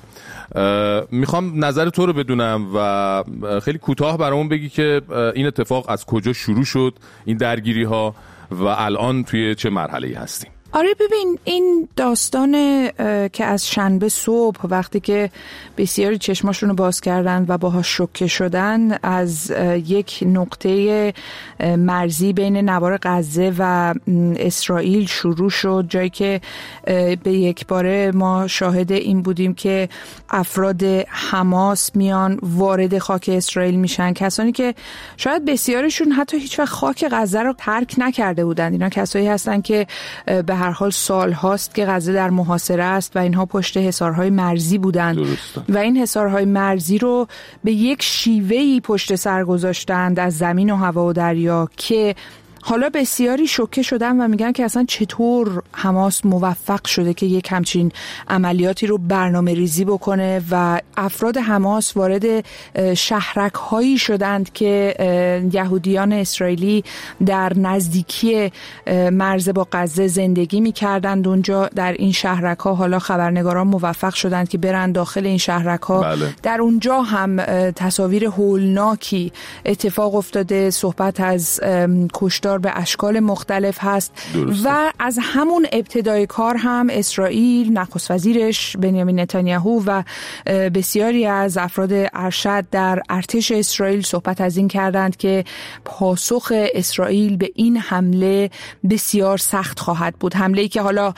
B: میخوام نظر تو رو بدونم و خیلی کوتاه برامون بگی که این اتفاق از کجا شروع شد، این درگیری ها، و الان توی چه مرحله‌ای هستیم.
P: آره ببین، این داستان که از شنبه صبح وقتی که بسیاری چشماشون رو باز کردن و باهاش شوکه شدن، از یک نقطه مرزی بین نوار غزه و اسرائیل شروع شد، جایی که به یک باره ما شاهد این بودیم که افراد حماس میان وارد خاک اسرائیل میشن، کسانی که شاید بسیارشون حتی هیچ وقت خاک غزه رو ترک نکرده بودن. اینا کسایی هستن که به هر حال سال هاست که غزه در محاصره است و اینها پشت حصارهای مرزی بودند و این حصارهای مرزی رو به یک شیوهی پشت سر گذاشتند از زمین و هوا و دریا که حالا بسیاری شوکه شدن و میگن که اصلا چطور حماس موفق شده که یک همچین عملیاتی رو برنامه ریزی بکنه و افراد حماس وارد شهرک هایی شدند که یهودیان اسرائیلی در نزدیکی مرز با غزه زندگی میکردند اونجا. در این شهرک ها حالا خبرنگاران موفق شدند که برن داخل این شهرک ها. بله. در اونجا هم تصاویر هولناکی اتفاق افتاده، صحبت از کشتار به اشکال مختلف هست. درسته. و از همون ابتدای کار هم اسرائیل، نخست وزیرش بنیامین نتانیاهو و بسیاری از افراد ارشد در ارتش اسرائیل صحبت از این کردند که پاسخ اسرائیل به این حمله بسیار سخت خواهد بود. حمله‌ای که حالا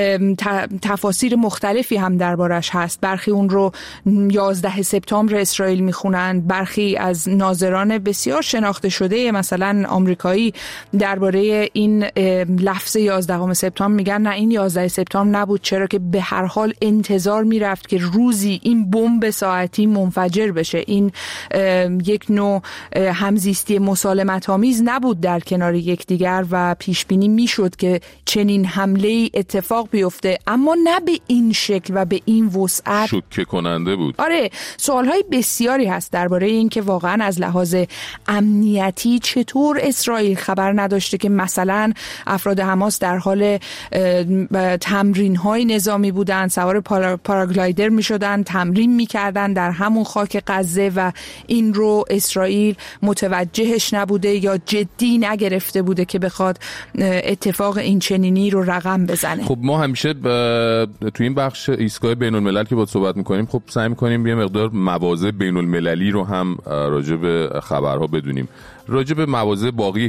P: تفاسیر مختلفی هم دربارش هست. برخی اون رو یازده سپتامبر اسرائیل میخونند، برخی از ناظران بسیار شناخته شده مثلا آمریکایی درباره این لفظ یازدهم سپتامبر میگن نه، این یازده سپتامبر نبود، چرا که به هر حال انتظار میرفت که روزی این بمب ساعتی منفجر بشه. این یک نوع همزیستی مسالمت آمیز نبود در کنار یکدیگر و پیش بینی میشد که چنین حمله اتفاق بیفته، اما نه به این شکل و به این وسعت.
B: شوکه کننده بود.
P: آره، سوالهای بسیاری هست درباره این که واقعا از لحاظ امنیتی چطور اسرائیل خبر نداشته که مثلا افراد حماس در حال تمرین‌های نظامی بودن، سوار پارا، پاراگلایدر می‌شدن، تمرین می‌کردن در همون خاک غزه و این رو اسرائیل متوجهش نبوده یا جدی نگرفته بوده که بخواد اتفاق این چنینی رو رقم بزنه.
B: خب ما همیشه تو این بخش ایستگاه بین‌الملل که باهات صحبت می‌کنیم خب سعی می‌کنیم یه مقدار مواضع بین‌المللی رو هم راجع به خبرها بدونیم. راجع به مواضع باقی کشورها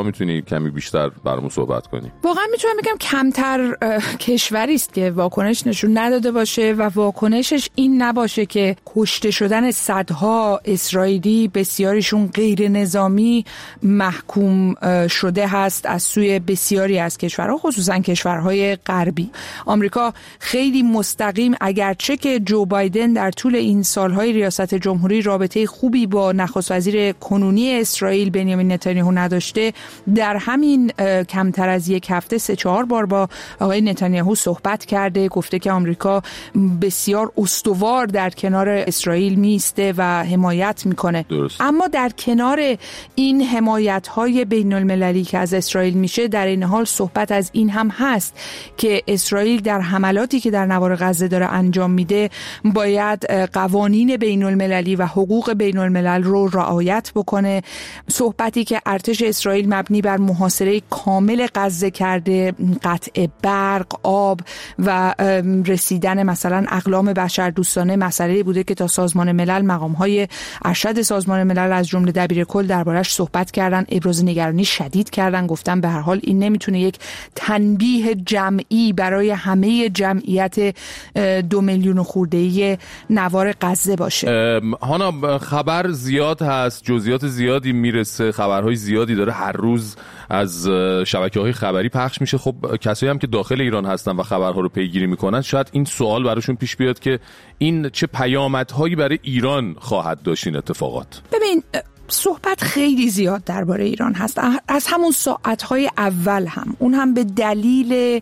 B: شما میتونی کمی بیشتر برامون صحبت کنی؟
P: واقعا میتونم بگم کمتر کشوری است که واکنش نشون نداده باشه و واکنشش این نباشه که کشته شدن صدها اسرائیلی، بسیاریشون غیر نظامی، محکوم شده هست از سوی بسیاری از کشورها، خصوصا کشورهای غربی. آمریکا خیلی مستقیم، اگرچه که جو بایدن در طول این سالهای ریاست جمهوری رابطه خوبی با نخست وزیر کنونی اسرائیل بنیامین نتانیاهو نداشته، در همین کمتر از یک هفته سه چهار بار با آقای نتانیاهو صحبت کرده، گفته که آمریکا بسیار استوار در کنار اسرائیل میسته و حمایت میکنه. درست. اما در کنار این حمایت‌های بین المللی که از اسرائیل میشه، در این حال صحبت از این هم هست که اسرائیل در حملاتی که در نوار غزه داره انجام میده باید قوانین بین المللی و حقوق بین الملل رو رعایت بکنه. صحبتی که ارتش اسرائیل مبنی بر محاصره کامل غزه کرده، قطع برق، آب و رسیدن مثلا اقلام بشردوستانه مسئله بوده که تا سازمان ملل، مقام‌های ارشد سازمان ملل از جمله دبیرکل دربارش صحبت کردن، ابراز نگرانی شدید کردن، گفتن به هر حال این نمیتونه یک تنبیه جمعی برای همه جمعیت دو میلیون خورده‌ای نوار غزه باشه.
B: هانا، خبر زیاد هست، جزئیات زیادی میرسه، خبرهای زیادی داره هر روز از شبکه‌های خبری پخش میشه. خب کسایی هم که داخل ایران هستن و خبرها رو پیگیری میکنن شاید این سوال براشون پیش بیاد که این چه پیامدهایی برای ایران خواهد داشت این اتفاقات.
P: ببین، صحبت خیلی زیاد درباره ایران هست از همون ساعتهای اول هم، اون هم به دلیل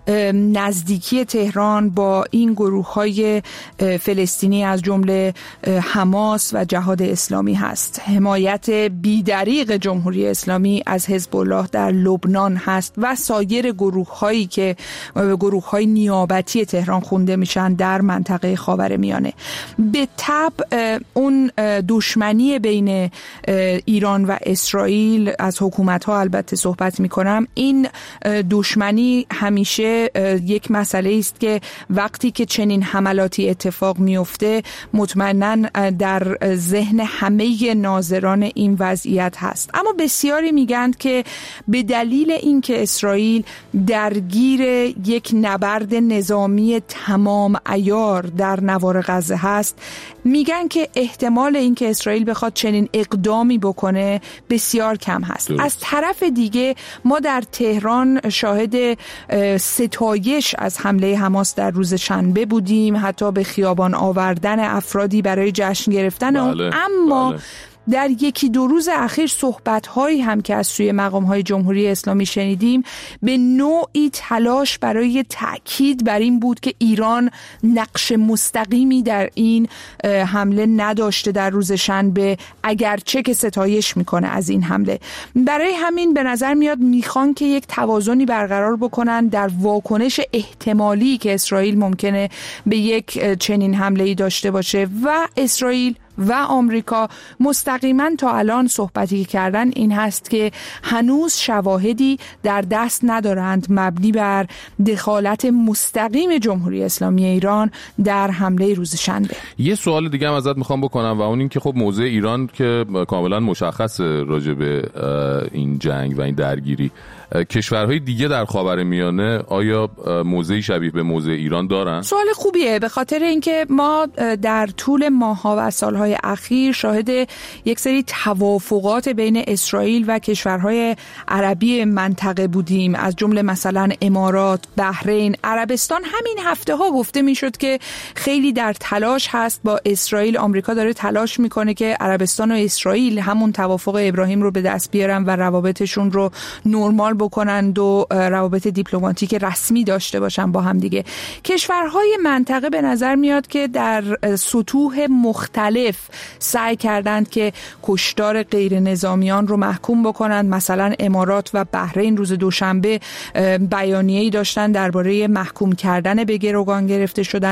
P: نزدیکی تهران با این گروه‌های فلسطینی از جمله حماس و جهاد اسلامی هست. حمایت بی‌دریغ جمهوری اسلامی از حزب الله در لبنان هست و سایر گروه‌هایی که گروه‌های نیابتی تهران خونده میشن در منطقه خاورمیانه. به طبع اون دشمنی بین ایران و اسرائیل، از حکومت‌ها البته صحبت می‌کنم، این دشمنی همیشه یک مسئله است که وقتی که چنین حملاتی اتفاق میفته مطمئناً در ذهن همه ناظران این وضعیت هست. اما بسیاری میگن که به دلیل اینکه اسرائیل درگیر یک نبرد نظامی تمام عیار در نوار غزه هست، میگن که احتمال اینکه اسرائیل بخواد چنین اقدامی بکنه بسیار کم هست. درست. از طرف دیگه ما در تهران شاهد ستایش از حمله حماس در روز شنبه بودیم، حتی به خیابان آوردن افرادی برای جشن گرفتن اون. بله. اما بله. در یکی دو روز اخیر صحبت‌هایی هم که از سوی مقام‌های جمهوری اسلامی شنیدیم به نوعی تلاش برای تأکید بر این بود که ایران نقش مستقیمی در این حمله نداشته در روز شنبه، اگرچه که ستایش میکنه از این حمله. برای همین به نظر میاد میخوان که یک توازنی برقرار بکنن در واکنش احتمالی که اسرائیل ممکنه به یک چنین حمله‌ای داشته باشه و اسرائیل و آمریکا مستقیما تا الان صحبتی کردن این هست که هنوز شواهدی در دست ندارند مبنی بر دخالت مستقیم جمهوری اسلامی ایران در حمله روز شنبه.
B: یه سوال دیگه هم ازت میخوام بکنم و اون این که خب موضع ایران که کاملا مشخص راجع به این جنگ و این درگیری، کشورهای دیگه در خاورمیانه آیا موضعی شبیه به موضع ایران دارن؟
P: سوال خوبیه، به خاطر اینکه ما در طول ماه‌ها و سال‌های اخیر شاهد یک سری توافقات بین اسرائیل و کشورهای عربی منطقه بودیم، از جمله مثلا امارات، بحرین، عربستان. همین هفته ها گفته میشد که خیلی در تلاش هست با اسرائیل، آمریکا داره تلاش میکنه که عربستان و اسرائیل همون توافق ابراهیم رو به دست بیارن و روابطشون رو نرمال بکنند و روابط دیپلماتیک رسمی داشته باشن با هم دیگه. کشورهای منطقه به نظر میاد که در سطوح مختلف سعی کردند که کشتار غیر نظامیان رو محکوم بکنند. مثلا امارات و بحرین روز دوشنبه بیانیه‌ای داشتن درباره محکوم کردن به گروگان گرفته شدن.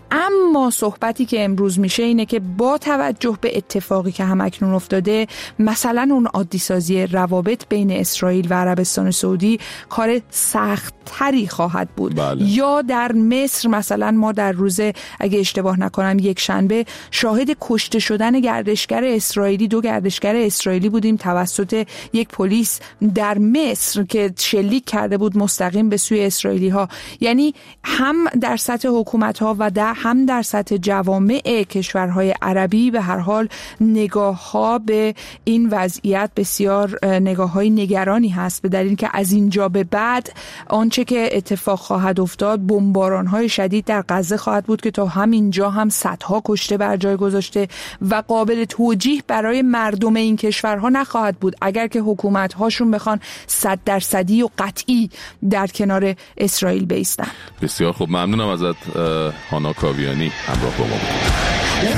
P: اما صحبتی که امروز میشه اینه که با توجه به اتفاقی که همکنون افتاده، مثلا اون عادی سازی روابط بین اسرائیل و عربستان سعودی کار سخت تری خواهد بود. بله. یا در مصر مثلا ما در روز، اگه اشتباه نکنم، یک شنبه شاهد کشته شدن گردشگر اسرائیلی، دو گردشگر اسرائیلی بودیم توسط یک پلیس در مصر که شلیک کرده بود مستقیم به سوی اسرائیلی ها. یعنی هم در سطح حکومت ها و در هم در سطح جوامع کشورهای عربی به هر حال نگاه ها به این وضعیت بسیار نگاه های نگرانی هست، به دلیل که از اینجا به بعد آنچه که اتفاق خواهد افتاد بمباران های شدید در غزه خواهد بود که تا همینجا هم صدها کشته بر جای گذاشته و قابل توجیه برای مردم این کشورها نخواهد بود اگر که حکومت هاشون بخوان صد درصدی و قطعی در کنار اسرائیل بیستن.
B: بسیار خوب، ممنونم ازت هانا کاویانی، همراه با ما بود.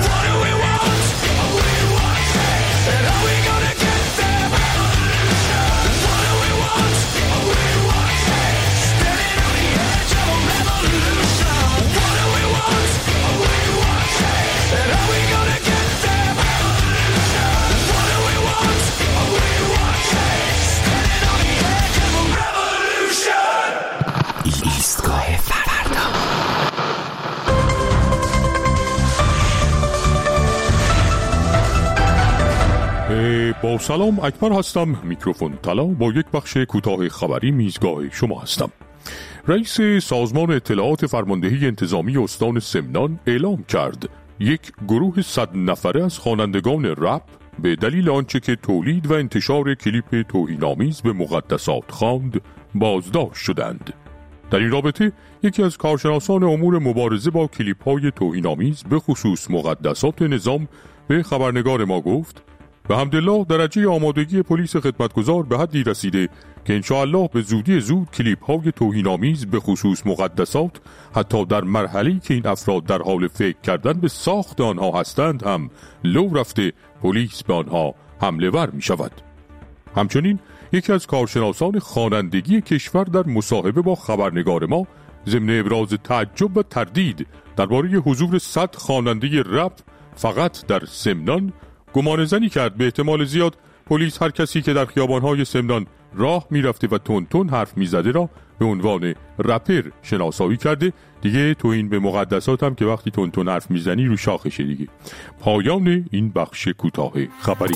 Q: با سلام، اکبر هستم. میکروفون طلا با یک بخش کوتاه خبری میزگاه شما هستم. رئیس سازمان اطلاعات فرماندهی انتظامی استان سمنان اعلام کرد یک گروه صد نفره از خوانندگان رپ به دلیل آنچه که تولید و انتشار کلیپ توهین‌آمیز به مقدسات خواند بازداشت شدند. در این رابطه یکی از کارشناسان امور مبارزه با کلیپ‌های توهین‌آمیز به خصوص مقدسات نظام به خبرنگار ما گفت به حمدالله درجه آمادگی پلیس خدمتگزار به حدی رسیده که انشاءالله به زودی زود کلیپ‌های توهین‌آمیز به خصوص مقدسات حتی در مرحله‌ای که این افراد در حال فکر کردن به ساخت آنها هستند هم لو رفته پلیس به آنها حمله ور می شود. همچنین یکی از کارشناسان خوانندگی کشور در مصاحبه با خبرنگار ما ضمن ابراز تعجب و تردید درباره حضور صد خواننده رپ فقط در سمنان گمان زنی کرد به احتمال زیاد پلیس هر کسی که در خیابان‌های سمنان راه می‌رفته و تون تون حرف می‌زده را به عنوان رپر شناسایی کرده. دیگه تو این به مقدسات هم که وقتی تون تون حرف میزنی رو شاخشه دیگه. پایان این بخش کوتاه خبری.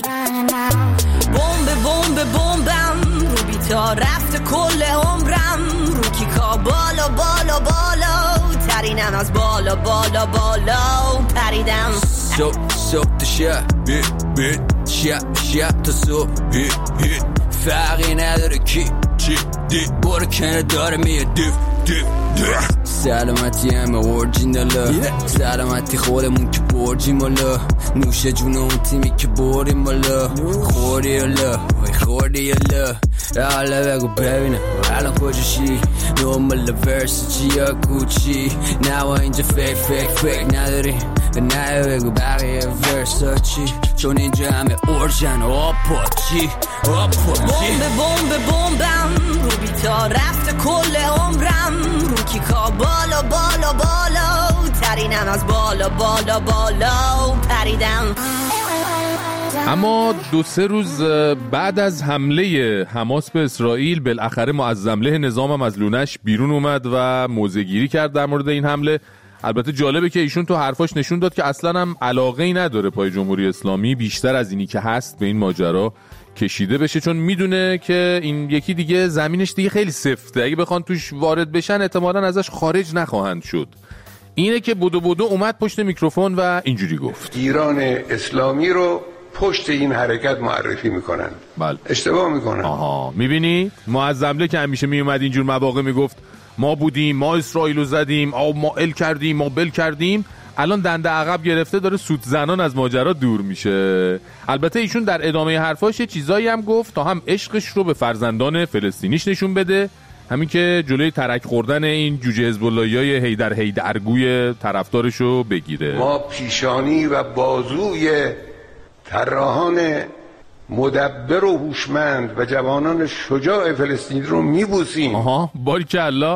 L: بمب بمب بمبم رو بیتا رفت کل عمرم رو کیکا بالا بالا بالا ترینم از بالا بالا بالا پریدم صبح صبح تا شب بیت بیت شب شب تا صبح هیت هیت فرقی نداره کی چی دی برو کنه داره میه دیف دیف دیف سلامتی همه اورجیناله سلامتی خودمون که برجیم بالا نوش جون اون تیمی که بریم بالا خوردی الا خوردی الا حالا بگو ببینم الان کجاشی نومال ورس چی یا کوچی نوا اینجا فیک فیک فیک نداری نه بگو بقیه ورسا چی چون اینجا همه اورجن آپا چی آپا چی بمب بمب بمبم رو بیتا رفت کل عمرم رو کیکا بالا بالا بالا ترینم از بالا بالا بالا پریدم.
B: اما دو سه روز بعد از حمله حماس به اسرائیل بالاخره معظمله نظامم از لونش بیرون اومد و موضع‌گیری کرد در مورد این حمله. البته جالبه که ایشون تو حرفاش نشون داد که اصلا هم علاقه‌ای نداره پای جمهوری اسلامی بیشتر از اینی که هست به این ماجرا کشیده بشه، چون میدونه که این یکی دیگه زمینش دیگه خیلی سفته، اگه بخوان توش وارد بشن احتمالاً ازش خارج نخواهند شد. اینه که بودو بودو اومد پشت میکروفون و اینجوری گفت
H: ایران اسلامی رو پشت این حرکت معرفی میکنن.
B: بله.
H: اشتباه میکنن.
B: آها میبینی معظمله که همیشه میومد اینجور مواقع میگفت ما بودیم، ما اسرائیلو زدیم، ما ال کردیم، ما بل کردیم، الان دنده عقب گرفته داره سوت زنان از ماجرا دور میشه. البته ایشون در ادامه حرفاش چیزایی هم گفت تا هم عشقش رو به فرزندان فلسطینیش نشون بده، همین که جلوی ترک خوردن این جوجه حزب اللهیای هیدر هیدرگوی طرفدارش رو بگیره.
H: ما پیشانی و بازوی طراحان مدبر و هوشمند و جوانان شجاع فلسطین رو میبوسیم.
B: آها باریکالله.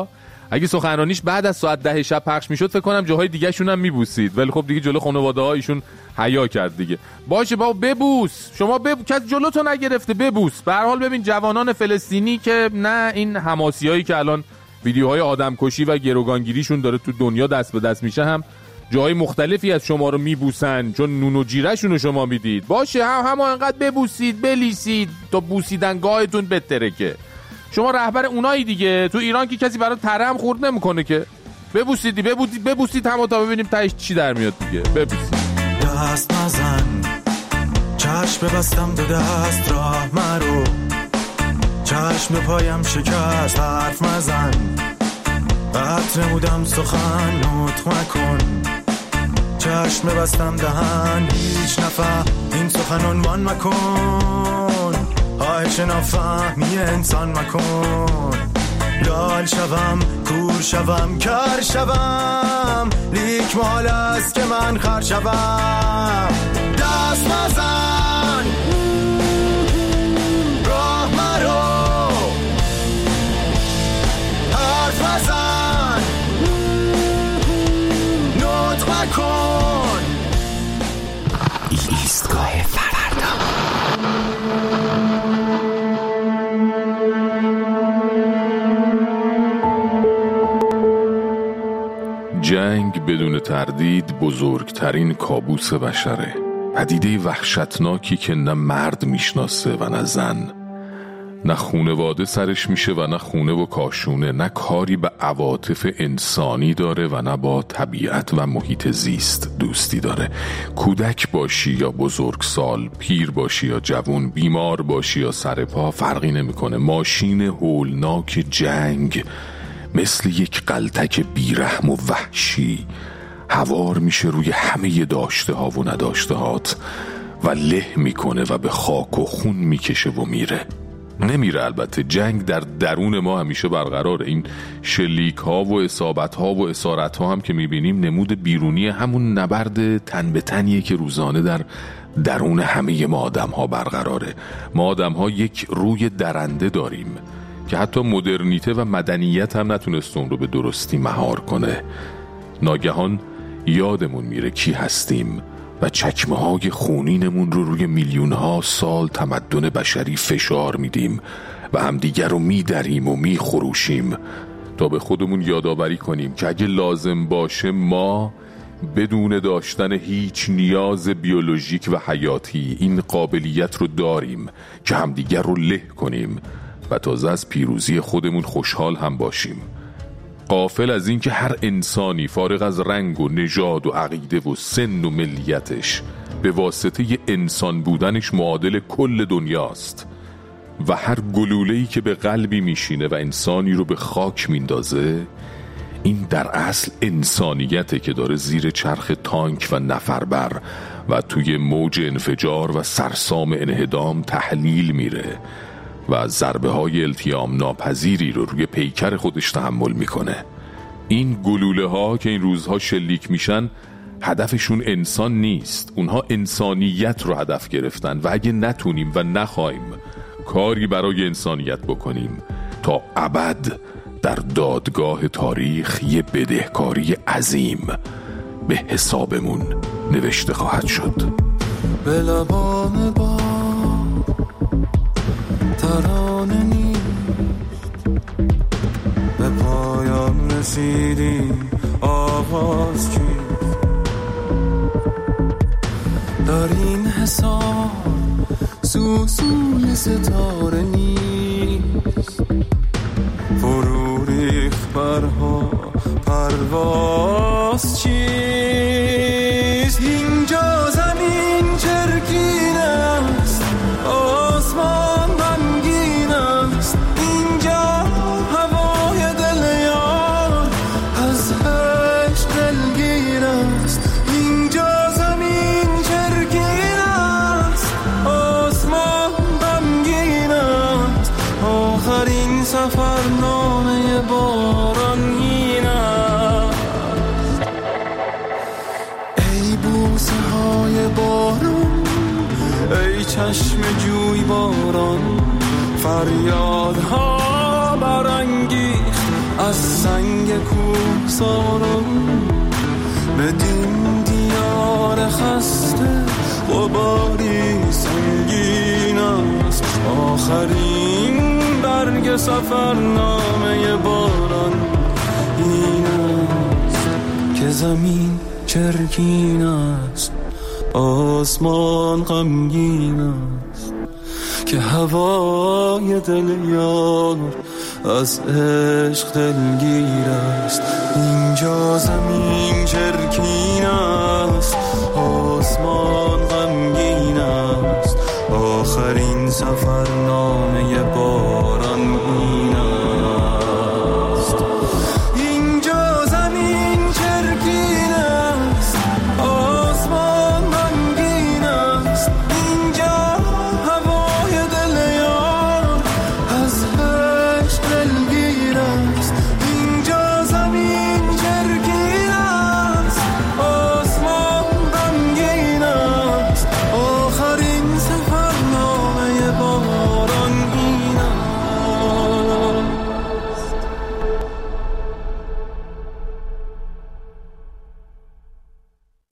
B: اگه سخنرانیش بعد از ساعت ده شب پخش میشد فکر کنم جاهای دیگه شون هم میبوسید، ولی خب دیگه جلو خانواده ها ایشون حیا کرد دیگه. باشه بابا ببوس، شما ببوس، کس جلوتو نگرفته، ببوس. به هر حال ببین جوانان فلسطینی که نه این حماسیایی که الان ویدیوهای آدمکشی و گروگانگیریشون داره تو دنیا دست به دست میشه هم جای مختلفی از شما رو میبوسن چون نون و جیره‌شون رو شما میدید. باشه هم هم انقدر ببوسید بلیسید تا بوسیدن گاهتون بترکه. شما رهبر اونایی دیگه. تو ایران که کسی برای ترم خورد نمیکنه که. ببوسیدی ببوسید ببوسید هم تا ببینیم تهش چی در میاد دیگه. ببوسید.
A: دست نزن چشم ببستم به دست راه مرو، چشم پایم شکست حرف مزن، قطر نمودم سخن نطق مکن، چشم ببستم دهن هیچ نفهم این سخن عنوان مکن، خواهش نافهمی انسان مکن، لال شوم کور شوم کر شوم لیک مال است که من خر شوم. دست مزن راه مرو، حرف مزن نطق مکن. ایستگاه فردا.
Q: جنگ بدون تردید بزرگترین کابوس بشره، پدیده وحشتناکی که نه مرد میشناسه و نه زن، نه خونواده سرش میشه و نه خونه و کاشونه، نه کاری به عواطف انسانی داره و نه با طبیعت و محیط زیست دوستی داره. کودک باشی یا بزرگسال، پیر باشی یا جوان، بیمار باشی یا سرپا، فرقی نمیکنه. ماشین هولناک جنگ مثل یک قلتک بیرحم و وحشی هوار میشه روی همه داشته ها و نداشته هات و له میکنه و به خاک و خون میکشه و میره. نمیره البته، جنگ در درون ما همیشه برقراره. این شلیک ها و اصابت ها و اسارت ها هم که میبینیم نمود بیرونی همون نبرد تن به تنیه که روزانه در درون همه ما آدم ها برقراره. ما آدم ها یک روی درنده داریم که حتی مدرنیته و مدنیت هم نتونست اون رو به درستی مهار کنه. ناگهان یادمون میره کی هستیم و چکمه های خونینمون رو روی میلیون ها سال تمدن بشری فشار میدیم و همدیگر رو میدریم و میخروشیم تا به خودمون یادآوری کنیم که اگه لازم باشه ما بدون داشتن هیچ نیاز بیولوژیک و حیاتی این قابلیت رو داریم که همدیگر رو له کنیم و تازه از پیروزی خودمون خوشحال هم باشیم. غافل از این که هر انسانی فارغ از رنگ و نژاد و عقیده و سن و ملیتش به واسطه انسان بودنش معادل کل دنیاست و هر گلوله‌ای که به قلبی میشینه و انسانی رو به خاک میندازه این در اصل انسانیته که داره زیر چرخ تانک و نفربر و توی موج انفجار و سرسام انهدام تحلیل میره و ضربه های التیام ناپذیری رو روی پیکر خودش تحمل میکنه. این گلوله ها که این روزها شلیک میشن هدفشون انسان نیست، اونها انسانیت رو هدف گرفتن و اگه نتونیم و نخوایم کاری برای انسانیت بکنیم تا ابد در دادگاه تاریخ یه بدهکاری عظیم به حسابمون نوشته خواهد شد.
A: به لبان با ترانه نیست، به پایان رسیدی آغاز چیست، در این حساب سوسوی ستاره نیست، فرو ریخت برها پرواز چیست، اینجا زمین چرکین است آسمان غمگین است، اینجا هوای دل یار از عشق دلگیر است، اینجا زمین چرکین است آسمان غمگین است، آخرین سفرنامه بارانگین است. ای بوسه های باران، ای چشم جوی باران، فریادها برانگیخت
L: از سنگ کوهساران بدین دیار خسته غباری سنگین است. آخرین برگ سفرنامه باران این است که زمین چرکین است، آسمان غمگین است، که هوای دل یار از عشق دلگیر است. اینجا زمین چرکین است، آسمان غمگین است، آخرین سفرنامه